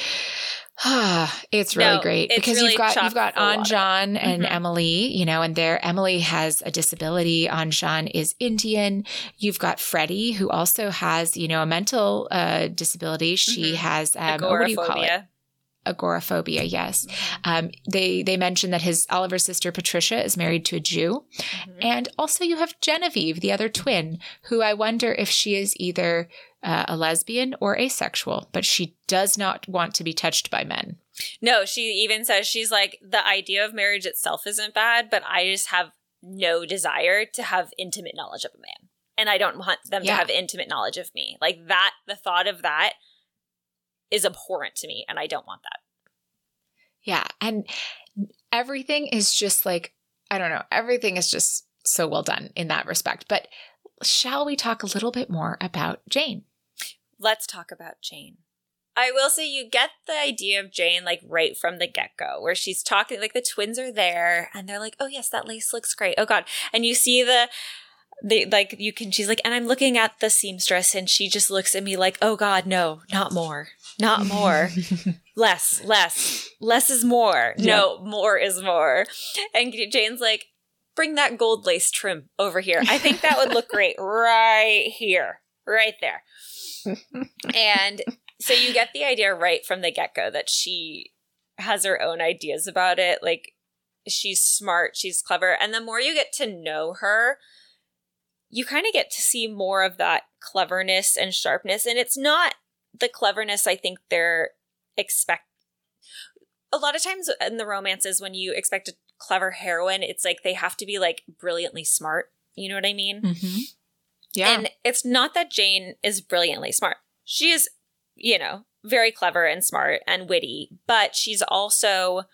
It's really great it's because really you've got Anjan and Emily, you know, and Emily has a disability. Anjan is Indian. You've got Freddie, who also has, you know, a mental disability. She has what do you call it? Agoraphobia. Yes. They mentioned that Oliver's sister Patricia is married to a Jew, and also you have Genevieve, the other twin, who I wonder if she is either a lesbian or asexual, but she does not want to be touched by men. No, she even says, she's like, the idea of marriage itself isn't bad, but I just have no desire to have intimate knowledge of a man. and I don't want them to have intimate knowledge of me. Like that, the thought of that is abhorrent to me, and I don't want that. Yeah. And everything is just like, I don't know, everything is just so well done in that respect. But shall we talk a little bit more about Jane? Let's talk about Jane. I will say you get the idea of Jane like right from the get-go, where she's talking, like the twins are there and they're like, oh yes, that lace looks great. Oh God. And you see she's like, and I'm looking at the seamstress and she just looks at me like, oh God, no, not more. Not more. Less is more. Yep. No, more is more. And Jane's like, bring that gold lace trim over here. I think that would look great right here, right there. And so you get the idea right from the get-go that she has her own ideas about it. Like, she's smart, she's clever. And the more you get to know her, you kind of get to see more of that cleverness and sharpness. And it's not the cleverness I think they're expect. A lot of times in the romances, when you expect a clever heroine, it's like they have to be like brilliantly smart. You know what I mean? Mm-hmm. Yeah. And it's not that Jane is brilliantly smart. She is, very clever and smart and witty, but she's also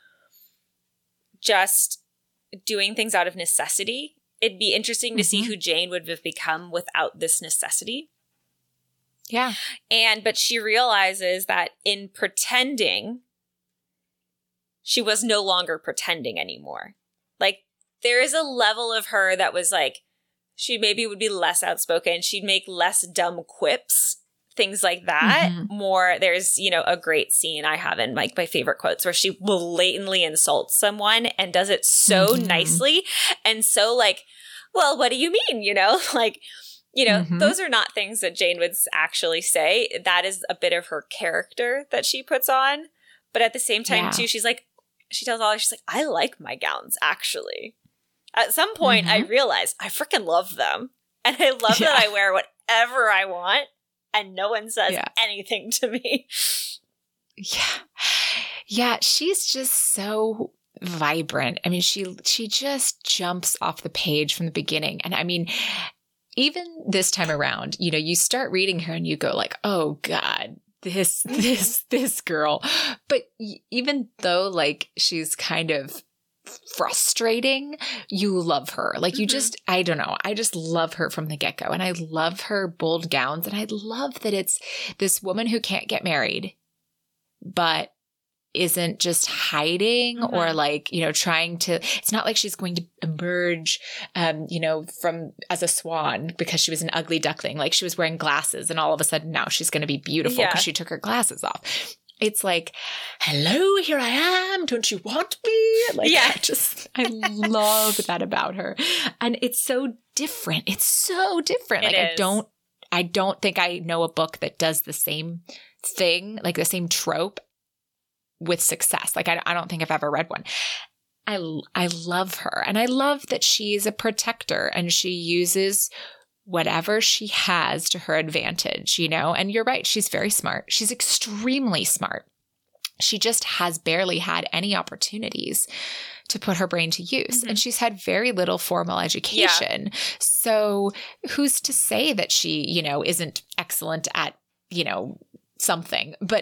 just doing things out of necessity. It'd be interesting to see who Jane would have become without this necessity. Yeah. But she realizes that in pretending, she was no longer pretending anymore. Like, there is a level of her that was like, she maybe would be less outspoken. She'd make less dumb quips, things like that. More, there's, a great scene I have in like my favorite quotes where she blatantly insults someone and does it so nicely. And so like, well, what do you mean? Those are not things that Jane would actually say. That is a bit of her character that she puts on. But at the same time, too, she's like, she tells Ollie, she's like, I like my gowns, actually. At some point, I realized I freaking love them. And I love that I wear whatever I want and no one says anything to me. Yeah. Yeah, she's just so vibrant. I mean, she just jumps off the page from the beginning. And I mean, even this time around, you start reading her and you go like, oh God, this girl. But even though like she's kind of frustrating, you love her. Like you just, I don't know. I just love her from the get-go. And I love her bold gowns. And I love that it's this woman who can't get married, but isn't just hiding or like, trying to, it's not like she's going to emerge, from as a swan because she was an ugly duckling. Like she was wearing glasses and all of a sudden now she's going to be beautiful because she took her glasses off. It's like, hello, here I am. Don't you want me? Like, I love that about her. And it's so different. It's so different. Like I don't think I know a book that does the same thing, like the same trope with success. Like I don't think I've ever read one. I love her. And I love that she's a protector and she uses whatever she has to her advantage, and you're right. She's very smart. She's extremely smart. She just has barely had any opportunities to put her brain to use. And she's had very little formal education. Yeah. So who's to say that she, isn't excellent at, something, but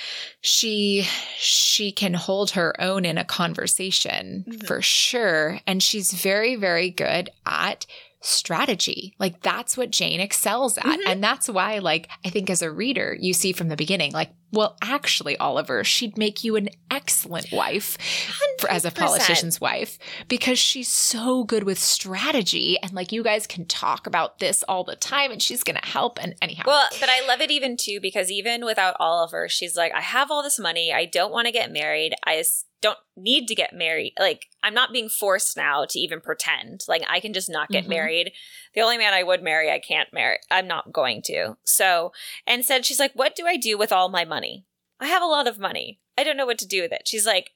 she can hold her own in a conversation for sure. And she's very, very good at strategy. Like that's what Jane excels at. And that's why, like, I think as a reader, you see from the beginning, like, well, actually, Oliver, she'd make you an excellent wife as a politician's wife because she's so good with strategy. And like, you guys can talk about this all the time and she's going to help. And anyhow. Well, but I love it even too, because even without Oliver, she's like, I have all this money. I don't want to get married. I don't need to get married. Like, I'm not being forced now to even pretend. Like, I can just not get married. The only man I would marry, I can't marry. I'm not going to. So, and said, she's like, what do I do with all my money? I have a lot of money. I don't know what to do with it. She's like,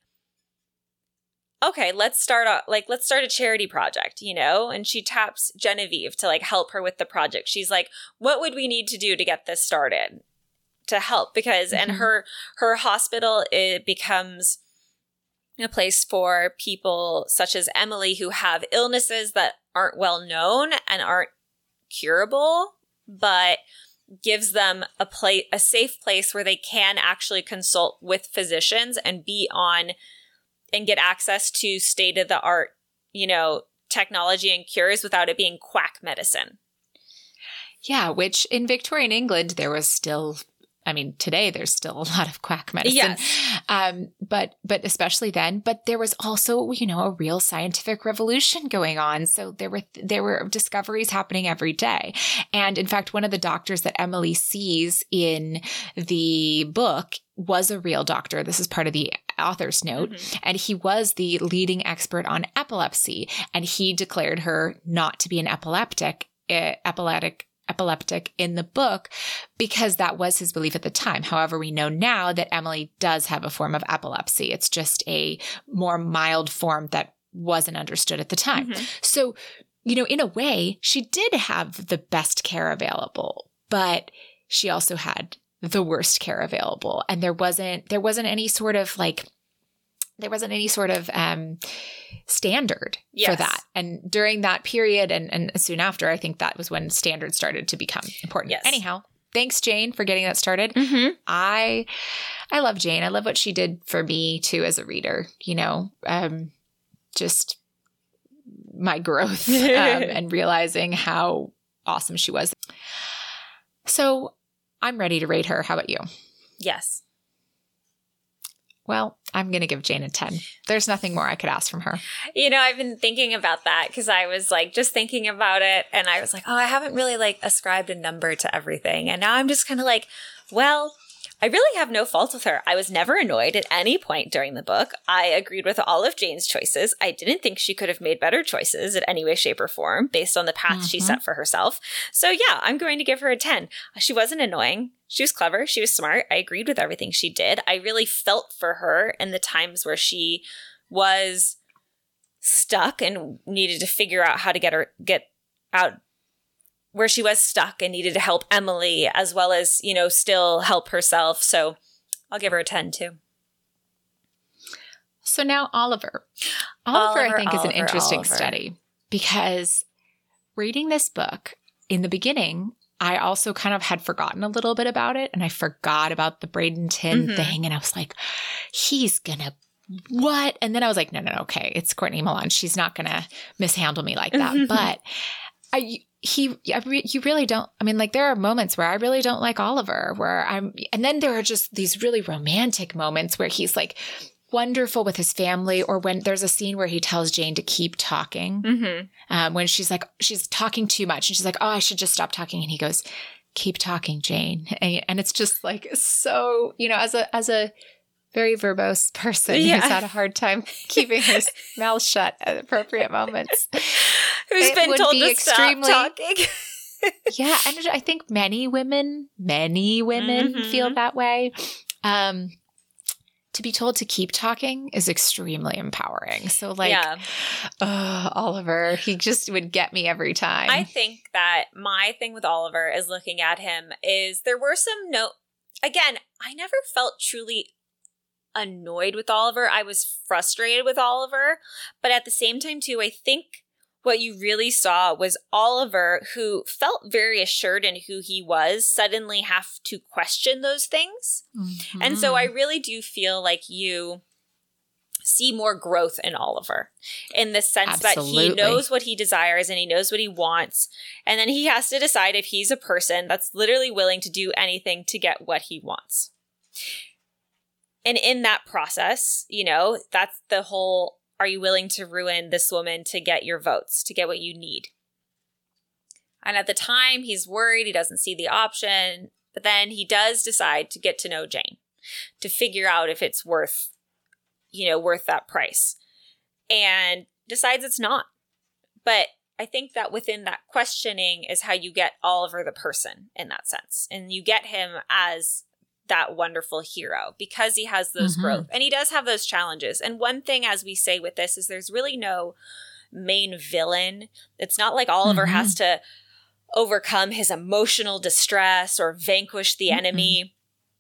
okay, let's start a charity project, And she taps Genevieve to like help her with the project. She's like, what would we need to do to get this started to help? Because, and her hospital, it becomes a place for people such as Emily who have illnesses that aren't well known and aren't curable, but gives them a safe place where they can actually consult with physicians and be on and get access to state-of-the-art, technology and cures without it being quack medicine. Yeah, which in Victorian England, there was still, today there's still a lot of quack medicine. Yes. But especially then, but there was also, a real scientific revolution going on. So there were discoveries happening every day. And in fact, one of the doctors that Emily sees in the book was a real doctor. This is part of the author's note. Mm-hmm. And he was the leading expert on epilepsy. And he declared her not to be an epileptic in the book because that was his belief at the time. However, we know now that Emily does have a form of epilepsy. It's just a more mild form that wasn't understood at the time. Mm-hmm. So, in a way, she did have the best care available, but she also had the worst care available. And there wasn't any sort of standard for that. And during that period and soon after, I think that was when standards started to become important. Yes. Anyhow, thanks, Jane, for getting that started. Mm-hmm. I love Jane. I love what she did for me too as a reader, just my growth and realizing how awesome she was. So I'm ready to rate her. How about you? Yes. Well, I'm going to give Jane a 10. There's nothing more I could ask from her. I've been thinking about that because I was just thinking about it and I was I haven't really ascribed a number to everything. And now I'm just kind of well, I really have no fault with her. I was never annoyed at any point during the book. I agreed with all of Jane's choices. I didn't think she could have made better choices in any way, shape, or form based on the path she set for herself. So yeah, I'm going to give her a 10. She wasn't annoying. She was clever. She was smart. I agreed with everything she did. I really felt for her in the times where she was stuck and needed to figure out how to get out where she was stuck and needed to help Emily as well as, still help herself. So I'll give her a 10 too. So now Oliver. I think is an interesting study because reading this book in the beginning, I also kind of had forgotten a little bit about it. And I forgot about the Bradenton thing. And I was like, he's gonna what? And then I was like, no, okay. It's Courtney Milan. She's not going to mishandle me like that. But you really don't, there are moments where I really don't like Oliver and then there are just these really romantic moments where he's wonderful with his family, or when there's a scene where he tells Jane to keep talking, when she's talking too much and she's like, oh, I should just stop talking. And he goes, keep talking, Jane. And it's just so, as a very verbose person who's had a hard time keeping his mouth shut at appropriate moments. Who's been told to stop talking. Yeah. And I think many women feel that way. To be told to keep talking is extremely empowering. So Oliver, he just would get me every time. I think that my thing with Oliver is looking at him is there were some again, I never felt truly annoyed with Oliver. I was frustrated with Oliver. But at the same time, too, I think what you really saw was Oliver, who felt very assured in who he was, suddenly have to question those things. Mm-hmm. And so I really do feel like you see more growth in Oliver in the sense that he knows what he desires and he knows what he wants. And then he has to decide if he's a person that's literally willing to do anything to get what he wants. And in that process, that's the whole, are you willing to ruin this woman to get your votes, to get what you need? And at the time, he's worried. He doesn't see the option. But then he does decide to get to know Jane, to figure out if it's worth that price. And decides it's not. But I think that within that questioning is how you get Oliver the person in that sense. And you get him as that wonderful hero because he has those growth and he does have those challenges. And one thing, as we say with this, is there's really no main villain. It's not like Oliver has to overcome his emotional distress or vanquish the enemy.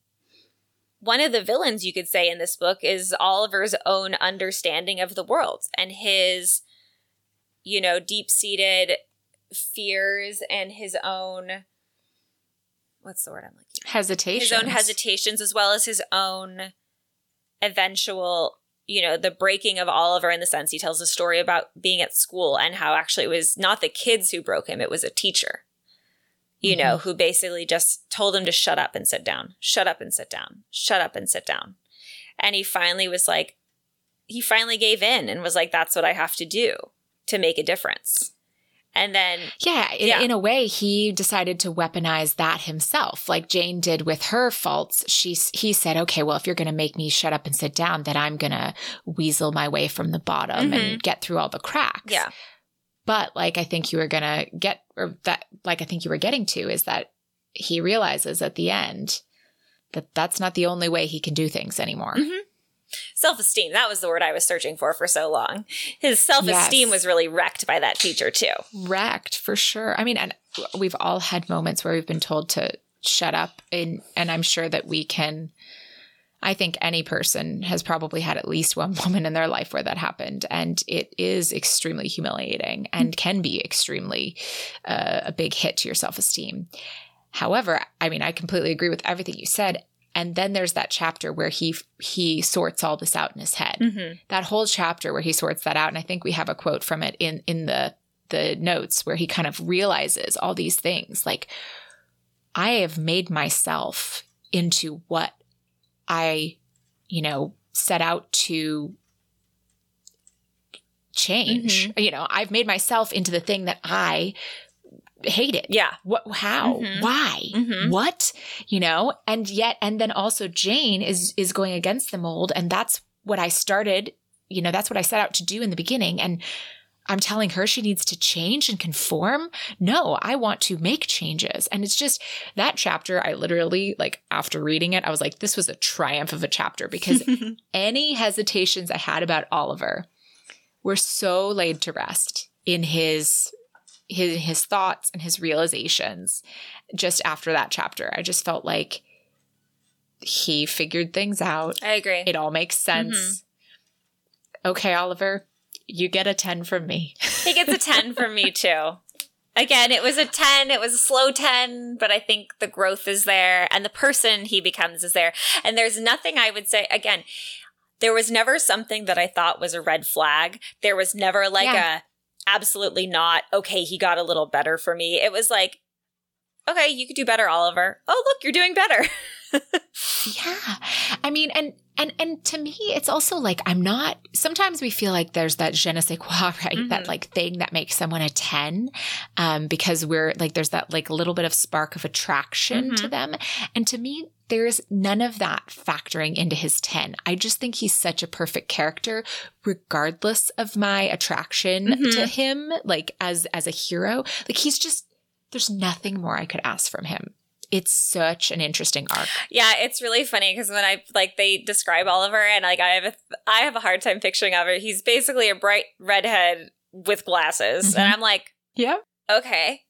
One of the villains, you could say, in this book is Oliver's own understanding of the world and his, deep-seated fears and his own, what's the word I'm looking for? Hesitations. His own hesitations, as well as his own eventual, the breaking of Oliver, in the sense he tells a story about being at school and how actually it was not the kids who broke him, it was a teacher, who basically just told him to shut up and sit down, shut up and sit down, shut up and sit down. And he finally gave in and was like, that's what I have to do to make a difference. And then, in a way, he decided to weaponize that himself, like Jane did with her faults. He said, okay, well, if you're going to make me shut up and sit down, then I'm going to weasel my way from the bottom and get through all the cracks. Yeah. But like I think you were going to get, or that, like I think you were getting to, is that he realizes at the end that that's not the only way he can do things anymore. Mm-hmm. Self-esteem. That was the word I was searching for so long. His self-esteem was really wrecked by that teacher too. Wrecked, for sure. I mean, and we've all had moments where we've been told to shut up. And I'm sure that I think any person has probably had at least one moment in their life where that happened. And it is extremely humiliating and can be extremely a big hit to your self-esteem. However, I mean, I completely agree with everything you said. And then there's that chapter where he sorts all this out in his head. Mm-hmm. That whole chapter where he sorts that out. And I think we have a quote from it in the notes where he kind of realizes all these things. Like, I have made myself into what I, set out to change. Mm-hmm. I've made myself into the thing that I hated. Yeah. What, how, why, what, and then also Jane is going against the mold. And that's what I started, that's what I set out to do in the beginning. And I'm telling her she needs to change and conform. No, I want to make changes. And it's just that chapter, I literally, like, after reading it, I was like, this was a triumph of a chapter, because any hesitations I had about Oliver were so laid to rest in his thoughts and his realizations just after that chapter. I just felt like he figured things out. I agree. It all makes sense. Okay, Oliver, you get a 10 from me. He gets a 10 from me too. Again, it was a 10. It was a slow 10, but I think the growth is there and the person he becomes is there. And there's nothing I would say, again, there was never something that I thought was a red flag. There was never like absolutely not, okay, he got a little better for me. It was like, okay, you could do better, Oliver. Oh, look, you're doing better. Yeah. I mean, and to me, it's also like, sometimes we feel like there's that je ne sais quoi, right? That like thing that makes someone a 10, because we're like, there's that like little bit of spark of attraction to them. And to me, there's none of that factoring into his 10. I just think he's such a perfect character, regardless of my attraction to him, like as a hero. Like, he's just, there's nothing more I could ask from him. It's such an interesting arc. Yeah, it's really funny because when they describe Oliver, and like I have a hard time picturing Oliver. He's basically a bright redhead with glasses, and I'm like, yeah, okay.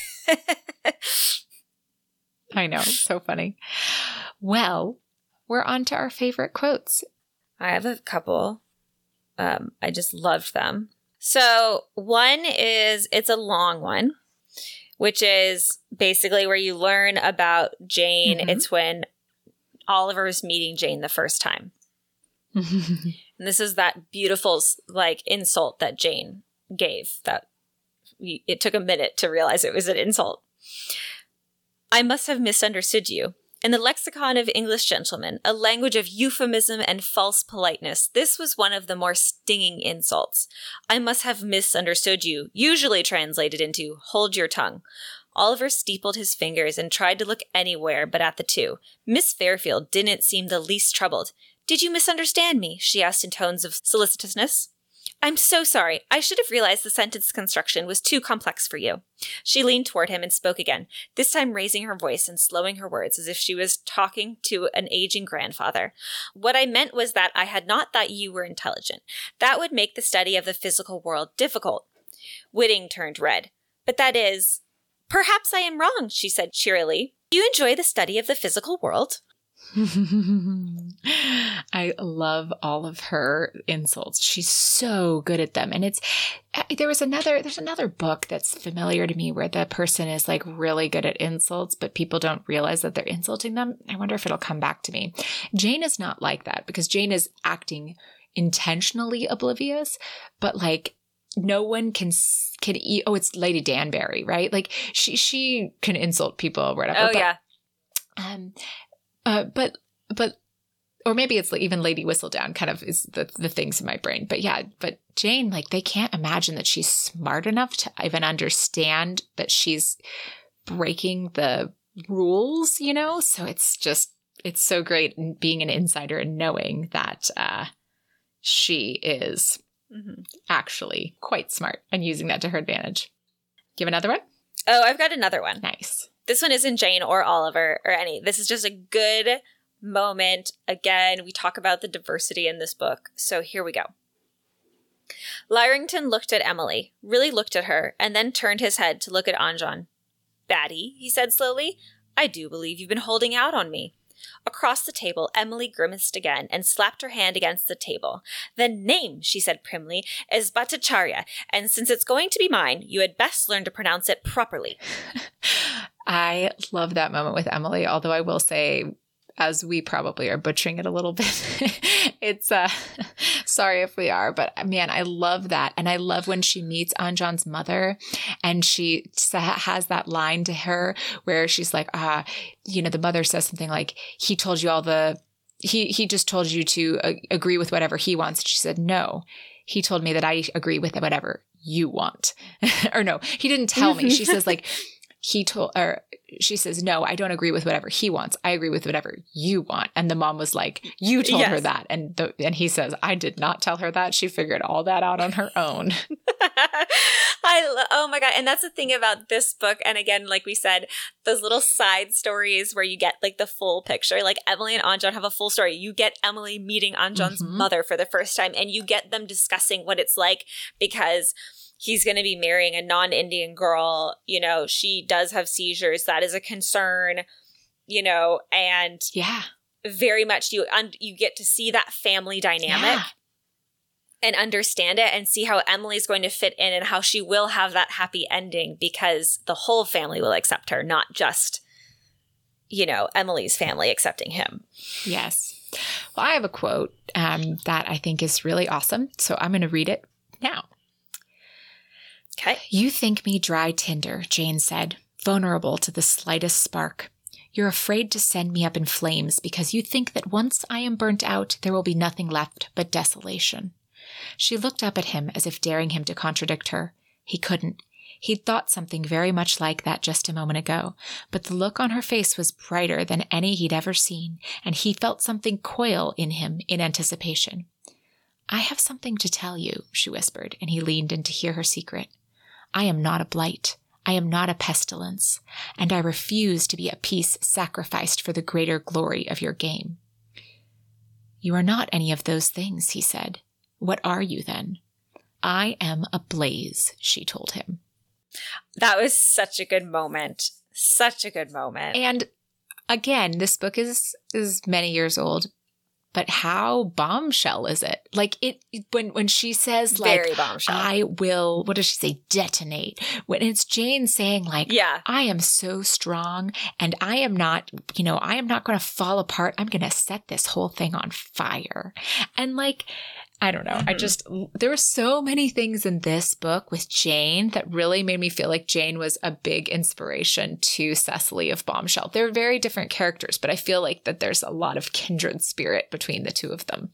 I know, so funny. Well, we're on to our favorite quotes. I have a couple. I just loved them. So one is, it's a long one, which is basically where you learn about Jane. It's when Oliver is meeting Jane the first time. And this is that beautiful, like, insult that Jane gave that it took a minute to realize it was an insult. I must have misunderstood you. In the lexicon of English gentlemen, a language of euphemism and false politeness, this was one of the more stinging insults. I must have misunderstood you, usually translated into, hold your tongue. Oliver steepled his fingers and tried to look anywhere but at the two. Miss Fairfield didn't seem the least troubled. Did you misunderstand me? She asked in tones of solicitousness. I'm so sorry. I should have realized the sentence construction was too complex for you. She leaned toward him and spoke again, this time raising her voice and slowing her words as if she was talking to an aging grandfather. What I meant was that I had not thought you were intelligent. That would make the study of the physical world difficult. Whitting turned red. But that is... Perhaps I am wrong, she said cheerily. Do you enjoy the study of the physical world? I love all of her insults. She's so good at them. And there's another book that's familiar to me where the person is like really good at insults, but people don't realize that they're insulting them. I wonder if it'll come back to me. Jane is not like that because Jane is acting intentionally oblivious, but like no one can eat. Oh, it's Lady Danbury, right? Like she can insult people or whatever. Oh, yeah. But or maybe it's even Lady Whistledown kind of is the things in my brain. But yeah, but Jane, like they can't imagine that she's smart enough to even understand that she's breaking the rules, you know? So it's so great being an insider and knowing that she is actually quite smart and using that to her advantage. Do you have another one? Oh, I've got another one. Nice. This one isn't Jane or Oliver or any. This is just a good moment. Again, we talk about the diversity in this book. So here we go. Lyrington looked at Emily, really looked at her, and then turned his head to look at Anjan. Batty, he said slowly, I do believe you've been holding out on me. Across the table, Emily grimaced again and slapped her hand against the table. The name, she said primly, is Bhattacharya, and since it's going to be mine, you had best learn to pronounce it properly. I love that moment with Emily, although I will say, as we probably are butchering it a little bit, it's sorry if we are, but man, I love that. And I love when she meets Anjan's mother and she has that line to her where she's like, the mother says something like, he told you he just told you to agree with whatever he wants. And she said, no, he told me that I agree with whatever you want. Or no, he didn't tell me. She says like, she says, no, I don't agree with whatever he wants. I agree with whatever you want. And the mom was like, you told her that. And he says, I did not tell her that. She figured all that out on her own. Oh my God. And that's the thing about this book. And again, like we said, those little side stories where you get like the full picture, like Emily and Anjan have a full story. You get Emily meeting Anjan's mother for the first time and you get them discussing what it's like because he's going to be marrying a non-Indian girl. You know, she does have seizures. That is a concern, and very much you get to see that family dynamic and understand it and see how Emily's going to fit in and how she will have that happy ending because the whole family will accept her, not just, Emily's family accepting him. Yes. Well, I have a quote that I think is really awesome. So I'm going to read it now. Okay. You think me dry tinder, Jane said, vulnerable to the slightest spark. You're afraid to send me up in flames because you think that once I am burnt out, there will be nothing left but desolation. She looked up at him as if daring him to contradict her. He couldn't. He'd thought something very much like that just a moment ago, but the look on her face was brighter than any he'd ever seen, and he felt something coil in him in anticipation. I have something to tell you, she whispered, and he leaned in to hear her secret. I am not a blight. I am not a pestilence, and I refuse to be a piece sacrificed for the greater glory of your game. You are not any of those things, he said. What are you then? I am a blaze, she told him. That was such a good moment. Such a good moment. And again, this book is many years old, but how bombshell is it? Like when she says like, very bombshell. I will, what does she say? Detonate. When it's Jane saying like, I am so strong and I am not going to fall apart. I'm going to set this whole thing on fire. And like, I don't know. There were so many things in this book with Jane that really made me feel like Jane was a big inspiration to Cecily of Bombshell. They're very different characters, but I feel like that there's a lot of kindred spirit between the two of them.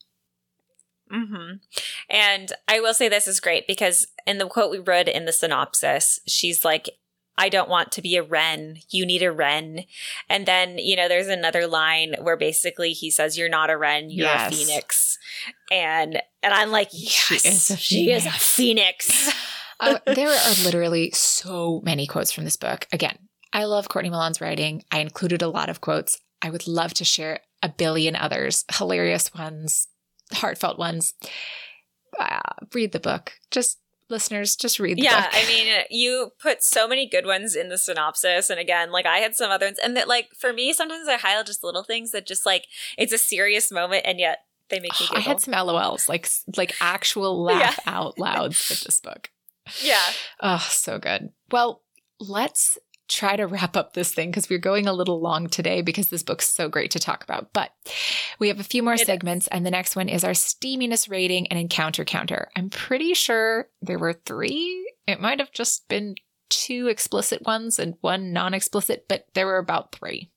Mm-hmm. And I will say this is great because in the quote we read in the synopsis, she's like, I don't want to be a wren. You need a wren. And then, there's another line where basically he says, you're not a wren, you're a phoenix. And I'm like, yes, she is a phoenix. There are literally so many quotes from this book. Again, I love Courtney Millan's writing. I included a lot of quotes. I would love to share a billion others, hilarious ones, heartfelt ones. Read the book. Just listeners, just read the book. Yeah, I mean, you put so many good ones in the synopsis. And again, like I had some other ones. And that like for me, sometimes I highlight just little things that just like it's a serious moment and yet they make me giggle. I had some LOLs, like actual laugh out louds with this book. Yeah. Oh, so good. Well, let's try to wrap up this thing because we're going a little long today because this book's so great to talk about. But we have a few more segments, and the next one is our steaminess rating and encounter counter. I'm pretty sure there were 3. It might have just been 2 explicit ones and 1 non-explicit, but there were about 3.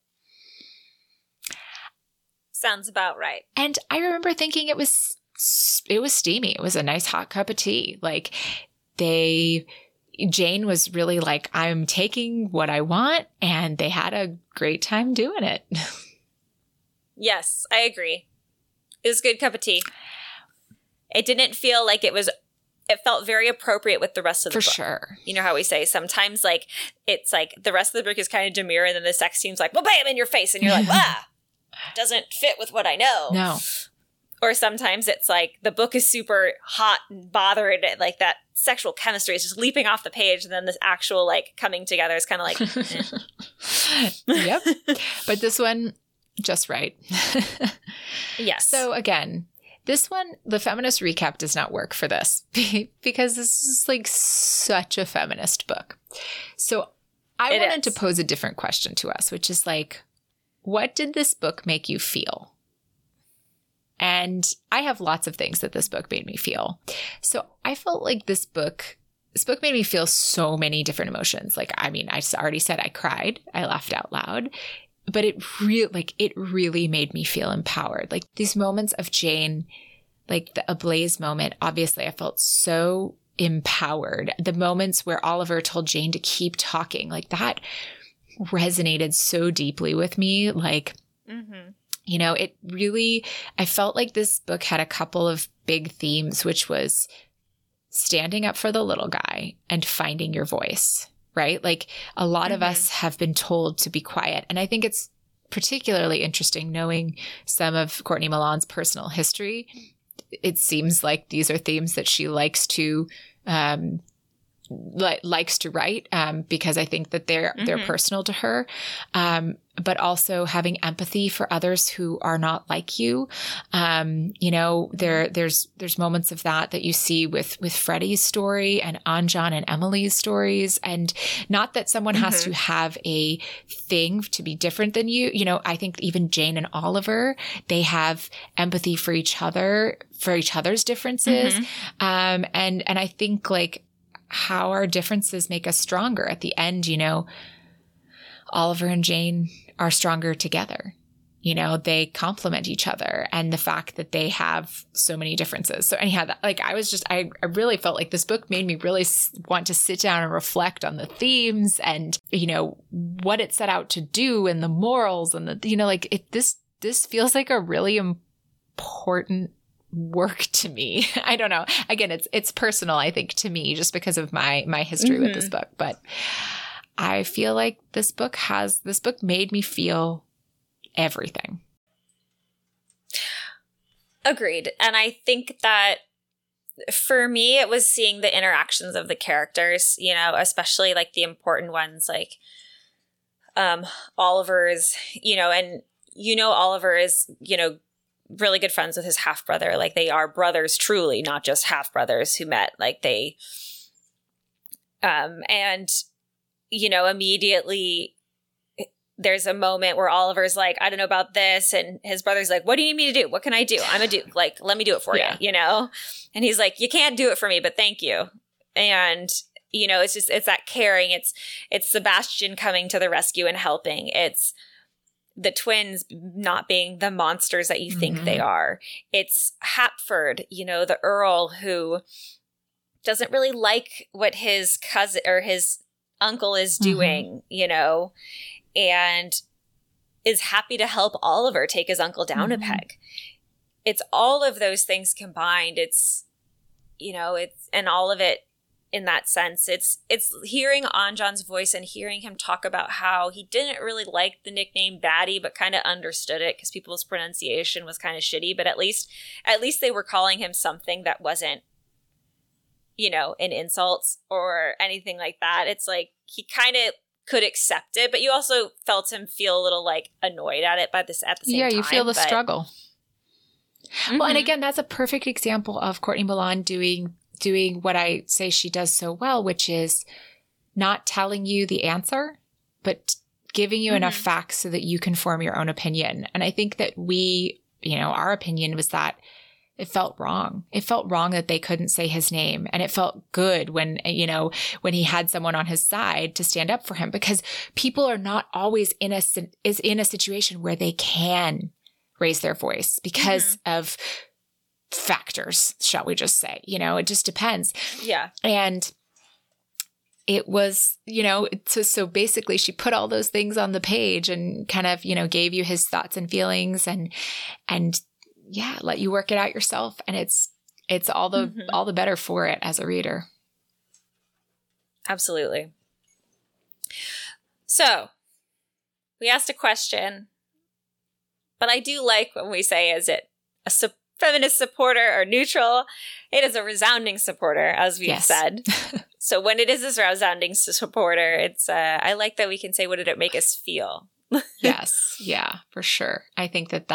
Sounds about right. And I remember thinking it was steamy. It was a nice hot cup of tea. Like Jane was really like, I'm taking what I want, and they had a great time doing it. Yes, I agree. It was a good cup of tea. It didn't feel like it felt very appropriate with the rest of the book. For sure. You know how we say sometimes like, it's like the rest of the book is kind of demure and then the sex scene's like, well, bam, in your face. And you're like, doesn't fit with what I know. No. Or sometimes it's like the book is super hot and bothered, like that sexual chemistry is just leaping off the page, and then this actual like coming together is kind of like Yep. But this one, just right. Yes. So again, this one, the feminist recap does not work for this because this is like such a feminist book. So I wanted to pose a different question to us, which is like, what did this book make you feel? And I have lots of things that this book made me feel. So I felt like this book made me feel so many different emotions. Like, I mean, I already said I cried. I laughed out loud. But it really made me feel empowered. Like these moments of Jane, like the Ablaze moment, obviously I felt so empowered. The moments where Oliver told Jane to keep talking, like that resonated so deeply with me. Like, you know, I felt like this book had a couple of big themes, which was standing up for the little guy and finding your voice, right? Like a lot of us have been told to be quiet. And I think it's particularly interesting knowing some of Courtney Milan's personal history. It seems like these are themes that she likes to write because I think that they're personal to her. But also having empathy for others who are not like you. You know, there's moments of that you see with Freddie's story and Anjan and Emily's stories. And not that someone has to have a thing to be different than you. You know, I think even Jane and Oliver, they have empathy for each other, for each other's differences. And I think like how our differences make us stronger. At the end, you know, Oliver and Jane are stronger together. You know, they complement each other, and the fact that they have so many differences. So anyhow, I really felt like this book made me really want to sit down and reflect on the themes and, you know, what it set out to do and the morals and the, you know, like this feels like a really important work to me. I don't know. Again, it's personal, I think, to me, just because of my history with this book. But I feel like this book made me feel everything. Agreed. And I think that for me, it was seeing the interactions of the characters, you know, especially like the important ones, like Oliver's, you know, and you know, Oliver is, you know, really good friends with his half brother. Like they are brothers, truly, not just half brothers who met. Like they, and you know, immediately there's a moment where Oliver's like, I don't know about this. And his brother's like, what do you need me to do? What can I do? I'm a dude. Like, let me do it for you, you know? And he's like, you can't do it for me, but thank you. And, you know, it's that caring. It's Sebastian coming to the rescue and helping. It's the twins not being the monsters that you think they are. It's Hapford, you know, the Earl who doesn't really like what his cousin or his uncle is doing, you know, and is happy to help Oliver take his uncle down a peg. It's all of those things combined. It's, you know, and all of it in that sense. It's hearing Anjan's voice and hearing him talk about how he didn't really like the nickname Baddie, but kind of understood it because people's pronunciation was kind of shitty. But at least they were calling him something that wasn't, in insults or anything like that. It's like he kind of could accept it, but you also felt him feel a little like annoyed at it at the same time. Yeah, you feel the struggle. Mm-hmm. Well, and again, that's a perfect example of Courtney Milan doing what I say she does so well, which is not telling you the answer, but giving you enough facts so that you can form your own opinion. And I think that our opinion was that it felt wrong. It felt wrong that they couldn't say his name. And it felt good when he had someone on his side to stand up for him, because people are not always in a situation where they can raise their voice because of factors, shall we just say. It just depends. Yeah. And it was, so basically she put all those things on the page and kind of, gave you his thoughts and feelings and yeah, let you work it out yourself. And it's all the better for it as a reader. Absolutely. So we asked a question, but I do like when we say, is it a feminist supporter or neutral? It is a resounding supporter, as we've said. So when it is a resounding supporter, it's I like that we can say, what did it make us feel? Yes. Yeah, for sure. I think that's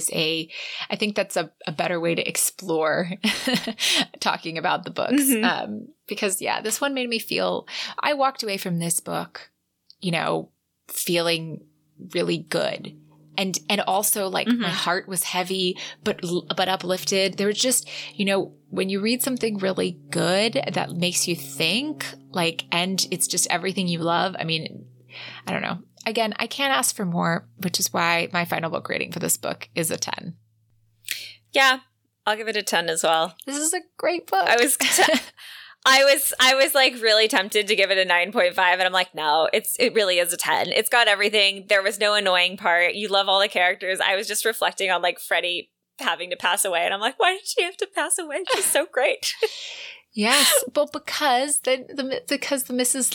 a better way to explore talking about the books. Because this one made me feel, I walked away from this book, feeling really good. And also like my heart was heavy, but uplifted. There was just, when you read something really good that makes you think and it's just everything you love. I mean, I don't know. Again, I can't ask for more, which is why my final book rating for this book is a 10. Yeah, I'll give it a 10 as well. This is a great book. I was like really tempted to give it a 9.5, and I'm like, no, it really is a 10. It's got everything. There was no annoying part. You love all the characters. I was just reflecting on like Freddie having to pass away, and I'm like, why did she have to pass away? She's so great. Yes, but because the Mrs.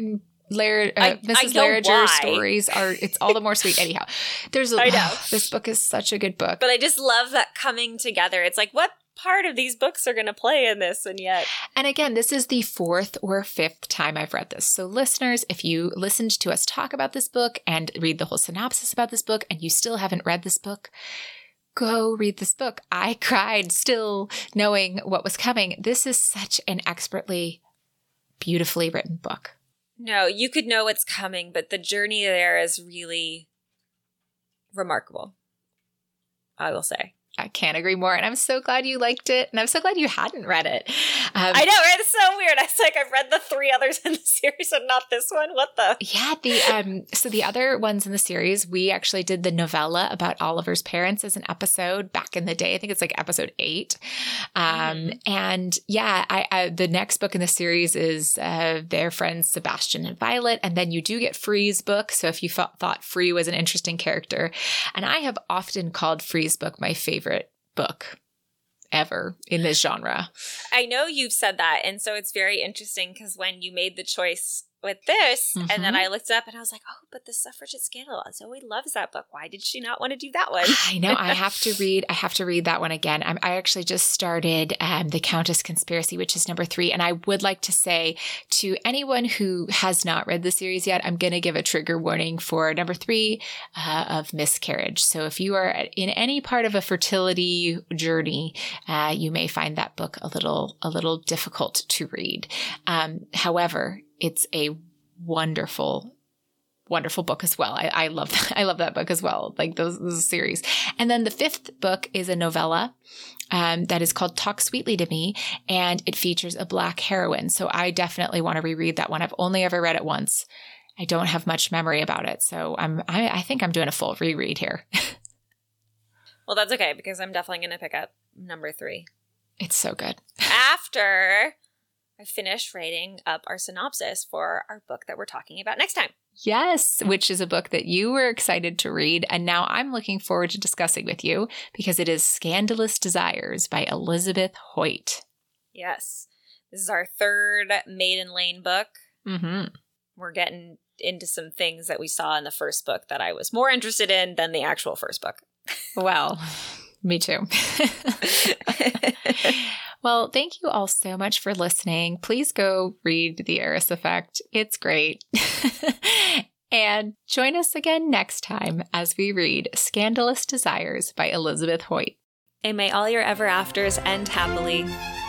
Larager stories it's all the more sweet. Anyhow, I know. This book is such a good book. But I just love that coming together. It's like, what part of these books are going to play in this? And again, this is the 4th or 5th time I've read this. So listeners, if you listened to us talk about this book and read the whole synopsis about this book and you still haven't read this book, go read this book. I cried still knowing what was coming. This is such an expertly, beautifully written book. No, you could know what's coming, but the journey there is really remarkable, I will say. I can't agree more. And I'm so glad you liked it. And I'm so glad you hadn't read it. I know, right? It's so weird. I was like, I've read the 3 others in the series and not this one. What the? Yeah. So the other ones in the series, we actually did the novella about Oliver's parents as an episode back in the day. I think it's like episode 8. And yeah, the next book in the series is their friends Sebastian and Violet. And then you do get Free's book. So if you thought Free was an interesting character, and I have often called Free's book my favorite book ever in this genre. I know you've said that. And so it's very interesting because when you made the choice with this, and then I looked up and I was like, oh, but the Suffragette Scandal, Zoe loves that book. Why did she not want to do that one? I know. I have to read that one again. I actually just started The Countess Conspiracy, which is number 3. And I would like to say to anyone who has not read the series yet, I'm going to give a trigger warning for number 3 of miscarriage. So if you are in any part of a fertility journey, you may find that book a little difficult to read. However, it's a wonderful, wonderful book as well. I love that. I love that book as well. Like those series. And then the 5th book is a novella that is called Talk Sweetly to Me, and it features a Black heroine. So I definitely want to reread that one. I've only ever read it once. I don't have much memory about it, so I think I'm doing a full reread here. Well, that's okay because I'm definitely going to pick up number 3. It's so good. After I finished writing up our synopsis for our book that we're talking about next time. Yes, which is a book that you were excited to read. And now I'm looking forward to discussing with you because it is Scandalous Desires by Elizabeth Hoyt. Yes. This is our 3rd Maiden Lane book. Mm-hmm. We're getting into some things that we saw in the first book that I was more interested in than the actual first book. Well, Me too. Well, thank you all so much for listening. Please go read The Heiress Effect. It's great. And join us again next time as we read Scandalous Desires by Elizabeth Hoyt. And may all your ever afters end happily.